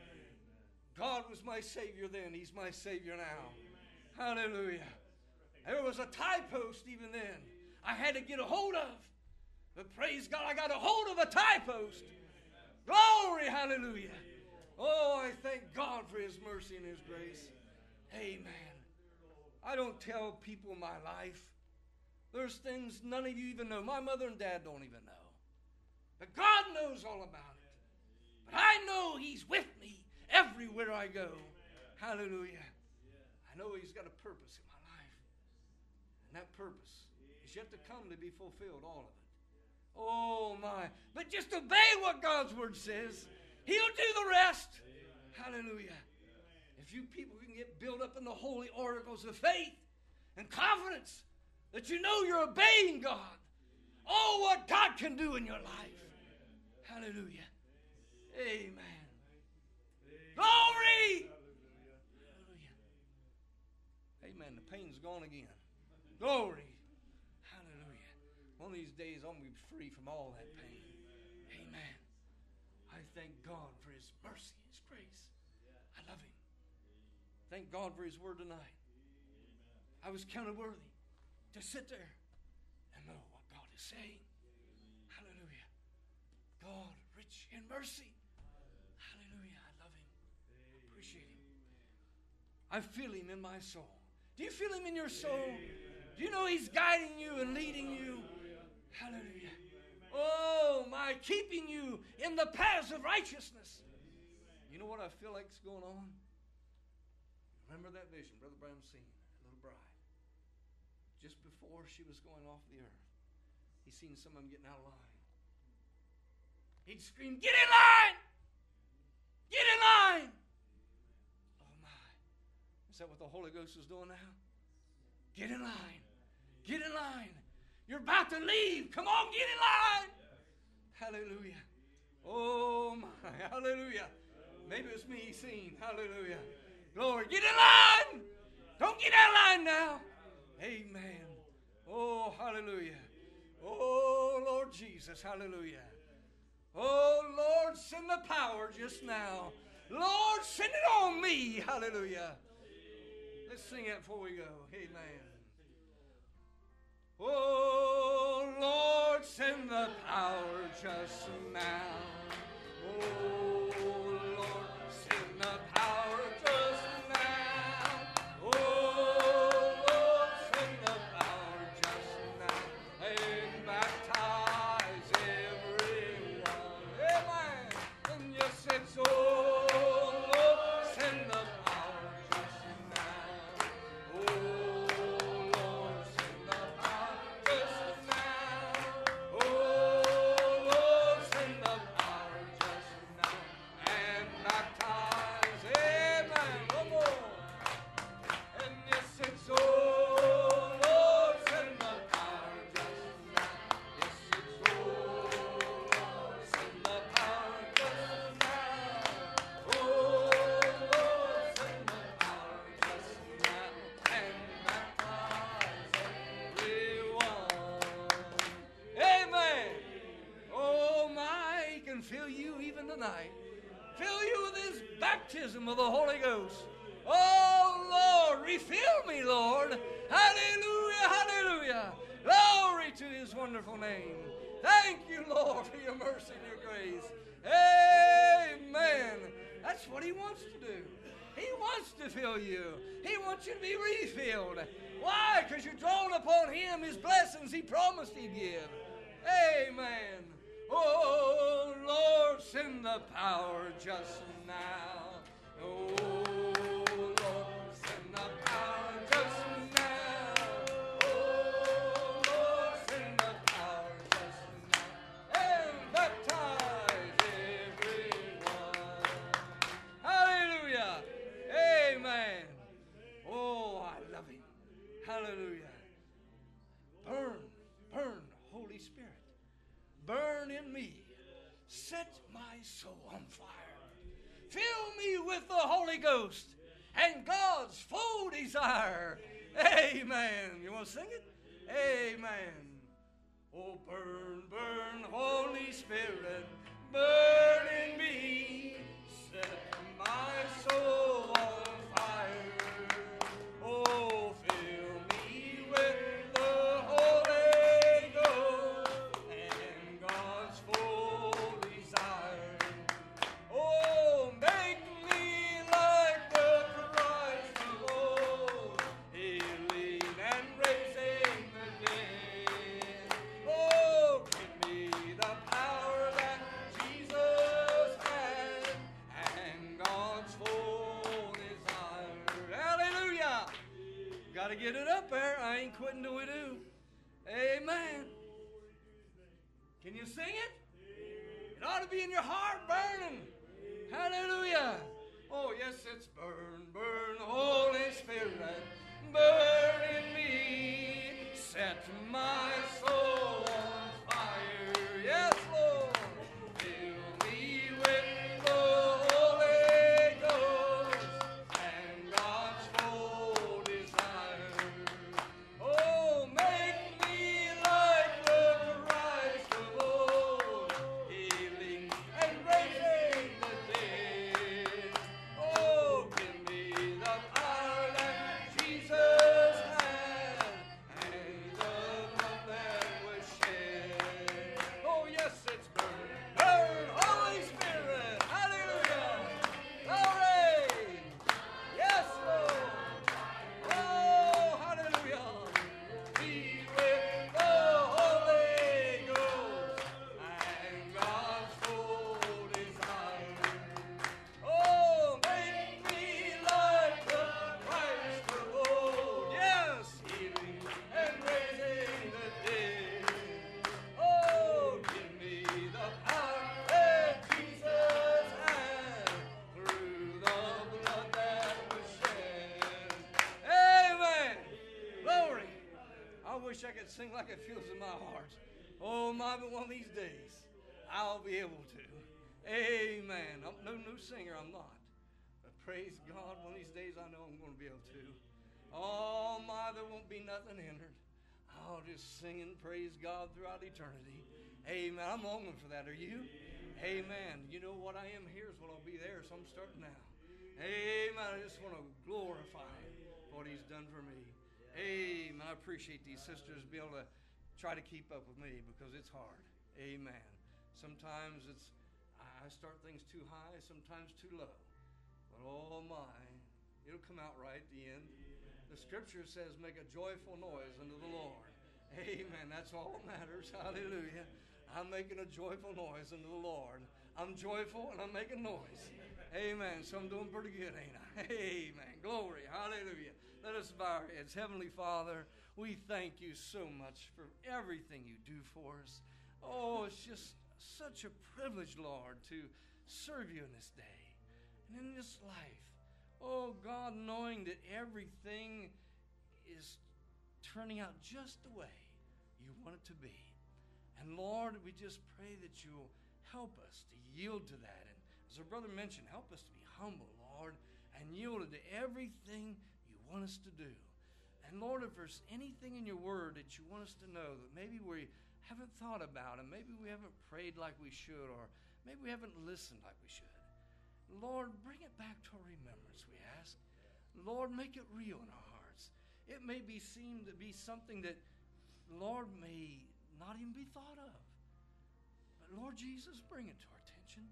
God was my Savior then. He's my Savior now. Hallelujah. There was a tie post even then I had to get a hold of. But praise God, I got a hold of a tie post. Glory, hallelujah. Oh, I thank God for His mercy and His grace. Amen. I don't tell people my life. There's things none of you even know. My mother and dad don't even know. But God knows all about it. But I know He's with me everywhere I go. Hallelujah. I know He's got a purpose in my life. And that purpose is yet to come to be fulfilled, all of it. Oh, my. But just obey what God's Word says. He'll do the rest. Hallelujah. If you people can get built up in the holy oracles of faith and confidence that you know you're obeying God. Oh, what God can do in your life. Hallelujah. Amen. Glory. Hallelujah. Amen. The pain's gone again. Glory. Hallelujah. One of these days I'm going to be free from all that pain. Amen. I thank God for His mercy, His grace. I love Him. Thank God for His word tonight. I was counted worthy to sit there and know what God is saying. Hallelujah. God, rich in mercy. Hallelujah. I love Him. Appreciate Him. I feel Him in my soul. Do you feel Him in your soul? Do you know He's guiding you and leading you. Hallelujah. Oh, my, keeping you in the paths of righteousness. You know what I feel like's going on? Remember that vision Brother Branham seen, a little bride. Just before she was going off the earth, he seen some of them getting out of line. He'd scream, "Get in line! Get in line!" Oh my. Is that what the Holy Ghost is doing now? Get in line. Get in line. You're about to leave. Come on, get in line. Hallelujah. Oh my. Hallelujah. Maybe it's me seeing. Hallelujah. Glory. Get in line. Don't get out of line now. Amen. Oh, hallelujah. Oh, Lord Jesus. Hallelujah. Oh, Lord, send the power just now. Lord, send it on me. Hallelujah. Let's sing it before we go. Amen. Oh, Lord, send the power just now. Oh, Lord, send the power just now. Oh, Lord, send the power just now. And baptize everyone. Amen. And yes, it's oh, Lord, send the power just now. Oh, Lord, send the power just now. Oh, Lord, send the power just now. And baptize, amen, one more. And yes, it's oh, Lord, send the power just now. Yes, it's oh, Lord, send the power just now. Oh, Lord, send the power just now. And baptize everyone. Amen. Oh my, He can fill you even tonight. Fill you with His baptism of the Holy Ghost. Oh Lord, refill me, Lord. Hallelujah, hallelujah. Glory to His wonderful name. Thank you, Lord, for your mercy and your grace. Amen. That's what He wants to do. He wants to fill you. He wants you to be refilled. Why? Because you're drawing upon Him, His blessings He promised He'd give. Amen. Oh, Lord, send the power just now. Oh, Lord, send the power just now. Oh, Lord, send the power just now. And baptize everyone. Hallelujah. Amen. Oh, I love Him. Hallelujah. Burn, burn, Holy Spirit. Burn in me. Set my soul on fire. Fill me with the Holy Ghost and God's full desire. Amen. You want to sing it? Amen. Oh, burn, burn, Holy Spirit. Burn in me. Set my soul on fire. Oh, fill me with the Holy Ghost and God's full desire. Oh, make me like the Christ of old, healing and raising the dead. Oh, give me the power that Jesus had and God's full desire. Hallelujah! Got to get it up there. I ain't quitting till we do. Amen. Can you sing it? It ought to be in your heart burning. Hallelujah. Oh, yes, it's burn, burn, Holy Spirit. Burn in me. Set my soul on fire. Yes, Lord. Fill me with the Holy Ghost and God's full desire. Oh, make me like the Christ of old, healing and raising the dead. Oh, give me the power that Jesus had and the love that I could sing like it feels in my heart. Oh, my, but one of these days, I'll be able to. Amen. I'm no new singer, I'm not. But praise God, one of these days I know I'm going to be able to. Oh, my, there won't be nothing hindered. I'll just sing and praise God throughout eternity. Amen. I'm longing for that. Are you? Amen. You know what I am here is what I'll be there, so I'm starting now. Amen. I just want to glorify what He's done for me. Amen. I appreciate these sisters be able to try to keep up with me because it's hard. Amen. Sometimes it's I start things too high, sometimes too low. But oh my, it'll come out right at the end. The scripture says, make a joyful noise unto the Lord. Amen. That's all that matters. Hallelujah. I'm making a joyful noise unto the Lord. I'm joyful and I'm making noise. Amen. So I'm doing pretty good, ain't I? Amen. Glory. Hallelujah. Let us bow our heads. Heavenly Father, we thank you so much for everything you do for us. Oh, it's just such a privilege, Lord, to serve you in this day and in this life. Oh, God, knowing that everything is turning out just the way you want it to be. And Lord, we just pray that you'll help us to yield to that. And as our brother mentioned, help us to be humble, Lord, and yield to everything you want us to do. And Lord, if there's anything in your word that you want us to know that maybe we haven't thought about and maybe we haven't prayed like we should or maybe we haven't listened like we should, Lord, bring it back to our remembrance, we ask. Lord, make it real in our hearts. It may be seem to be something that, Lord, may not even be thought of. But Lord Jesus, bring it to our attention.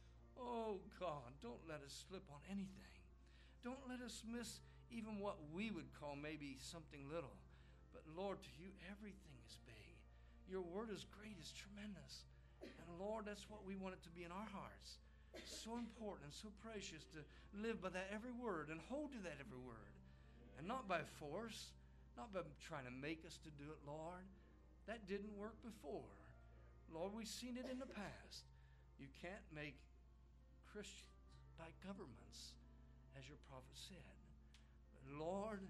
Oh God, don't let us slip on anything. Don't let us miss even what we would call maybe something little. But Lord, to you, everything is big. Your word is great, it's tremendous. And Lord, that's what we want it to be in our hearts. So important and so precious to live by that every word and hold to that every word. And not by force, not by trying to make us to do it, Lord. That didn't work before. Lord, we've seen it in the past. You can't make Christians like governments, as your prophet said. But Lord,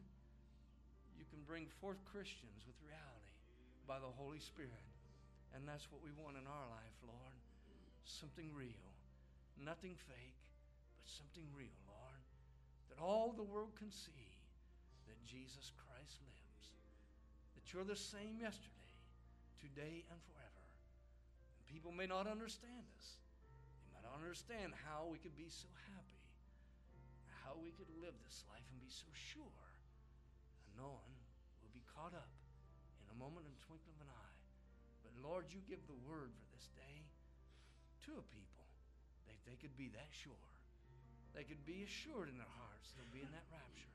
you can bring forth Christians with reality by the Holy Spirit. And that's what we want in our life, Lord. Something real. Nothing fake, but something real, Lord. That all the world can see that Jesus Christ lives. That you're the same yesterday, today, and forever. And people may not understand us. They might not understand how we could be so happy, how we could live this life and be so sure, and knowing we'll be caught up in a moment and twinkling of an eye. But Lord, you give the word for this day to a people that they could be that sure. They could be assured in their hearts they'll be in that rapture.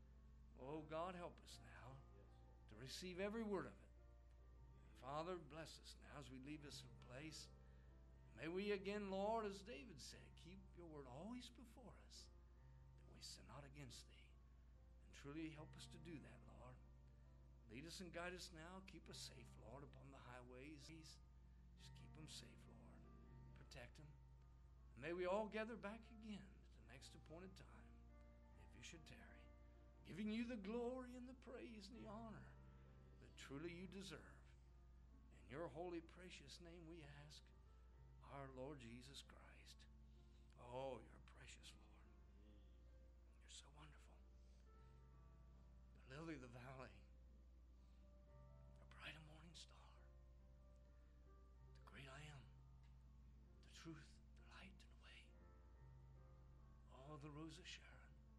Oh, God, help us now to receive every word of it. And Father, bless us now as we leave this place. May we again, Lord, as David said, keep your word always before us, that we sin not against thee. And truly help us to do that, Lord. Lead us and guide us now. Keep us safe, Lord, upon the highways. Just keep them safe, Lord. Protect them. And may we all gather back again at the next appointed time, if you should tarry, giving you the glory and the praise and the honor that truly you deserve. In your holy, precious name we ask, our Lord Jesus Christ. Oh, you're precious, Lord. You're so wonderful. The lily of the valley, the bright and morning star, the great I am, the truth, the light, and the way. Oh, the rose of Sharon.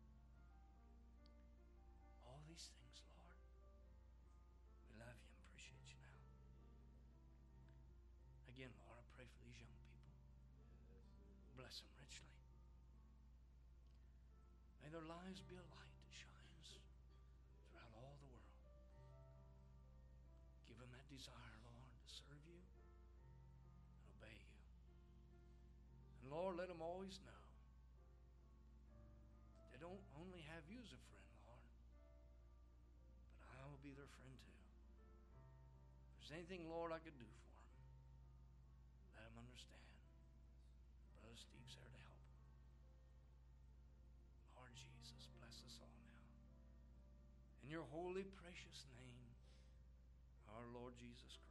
All these things, Lord. We love you and appreciate you now. Again, Lord, I pray for these young people. Bless them richly. May their lives be a light that shines throughout all the world. Give them that desire, Lord, to serve you and obey you. And Lord, let them always know that they don't only have you as a friend, Lord, but I will be their friend too. If there's anything, Lord, I could do for them, let them understand. Brother Steve's there to help them. Lord Jesus, bless us all now. In your holy, precious name, Jesus Christ.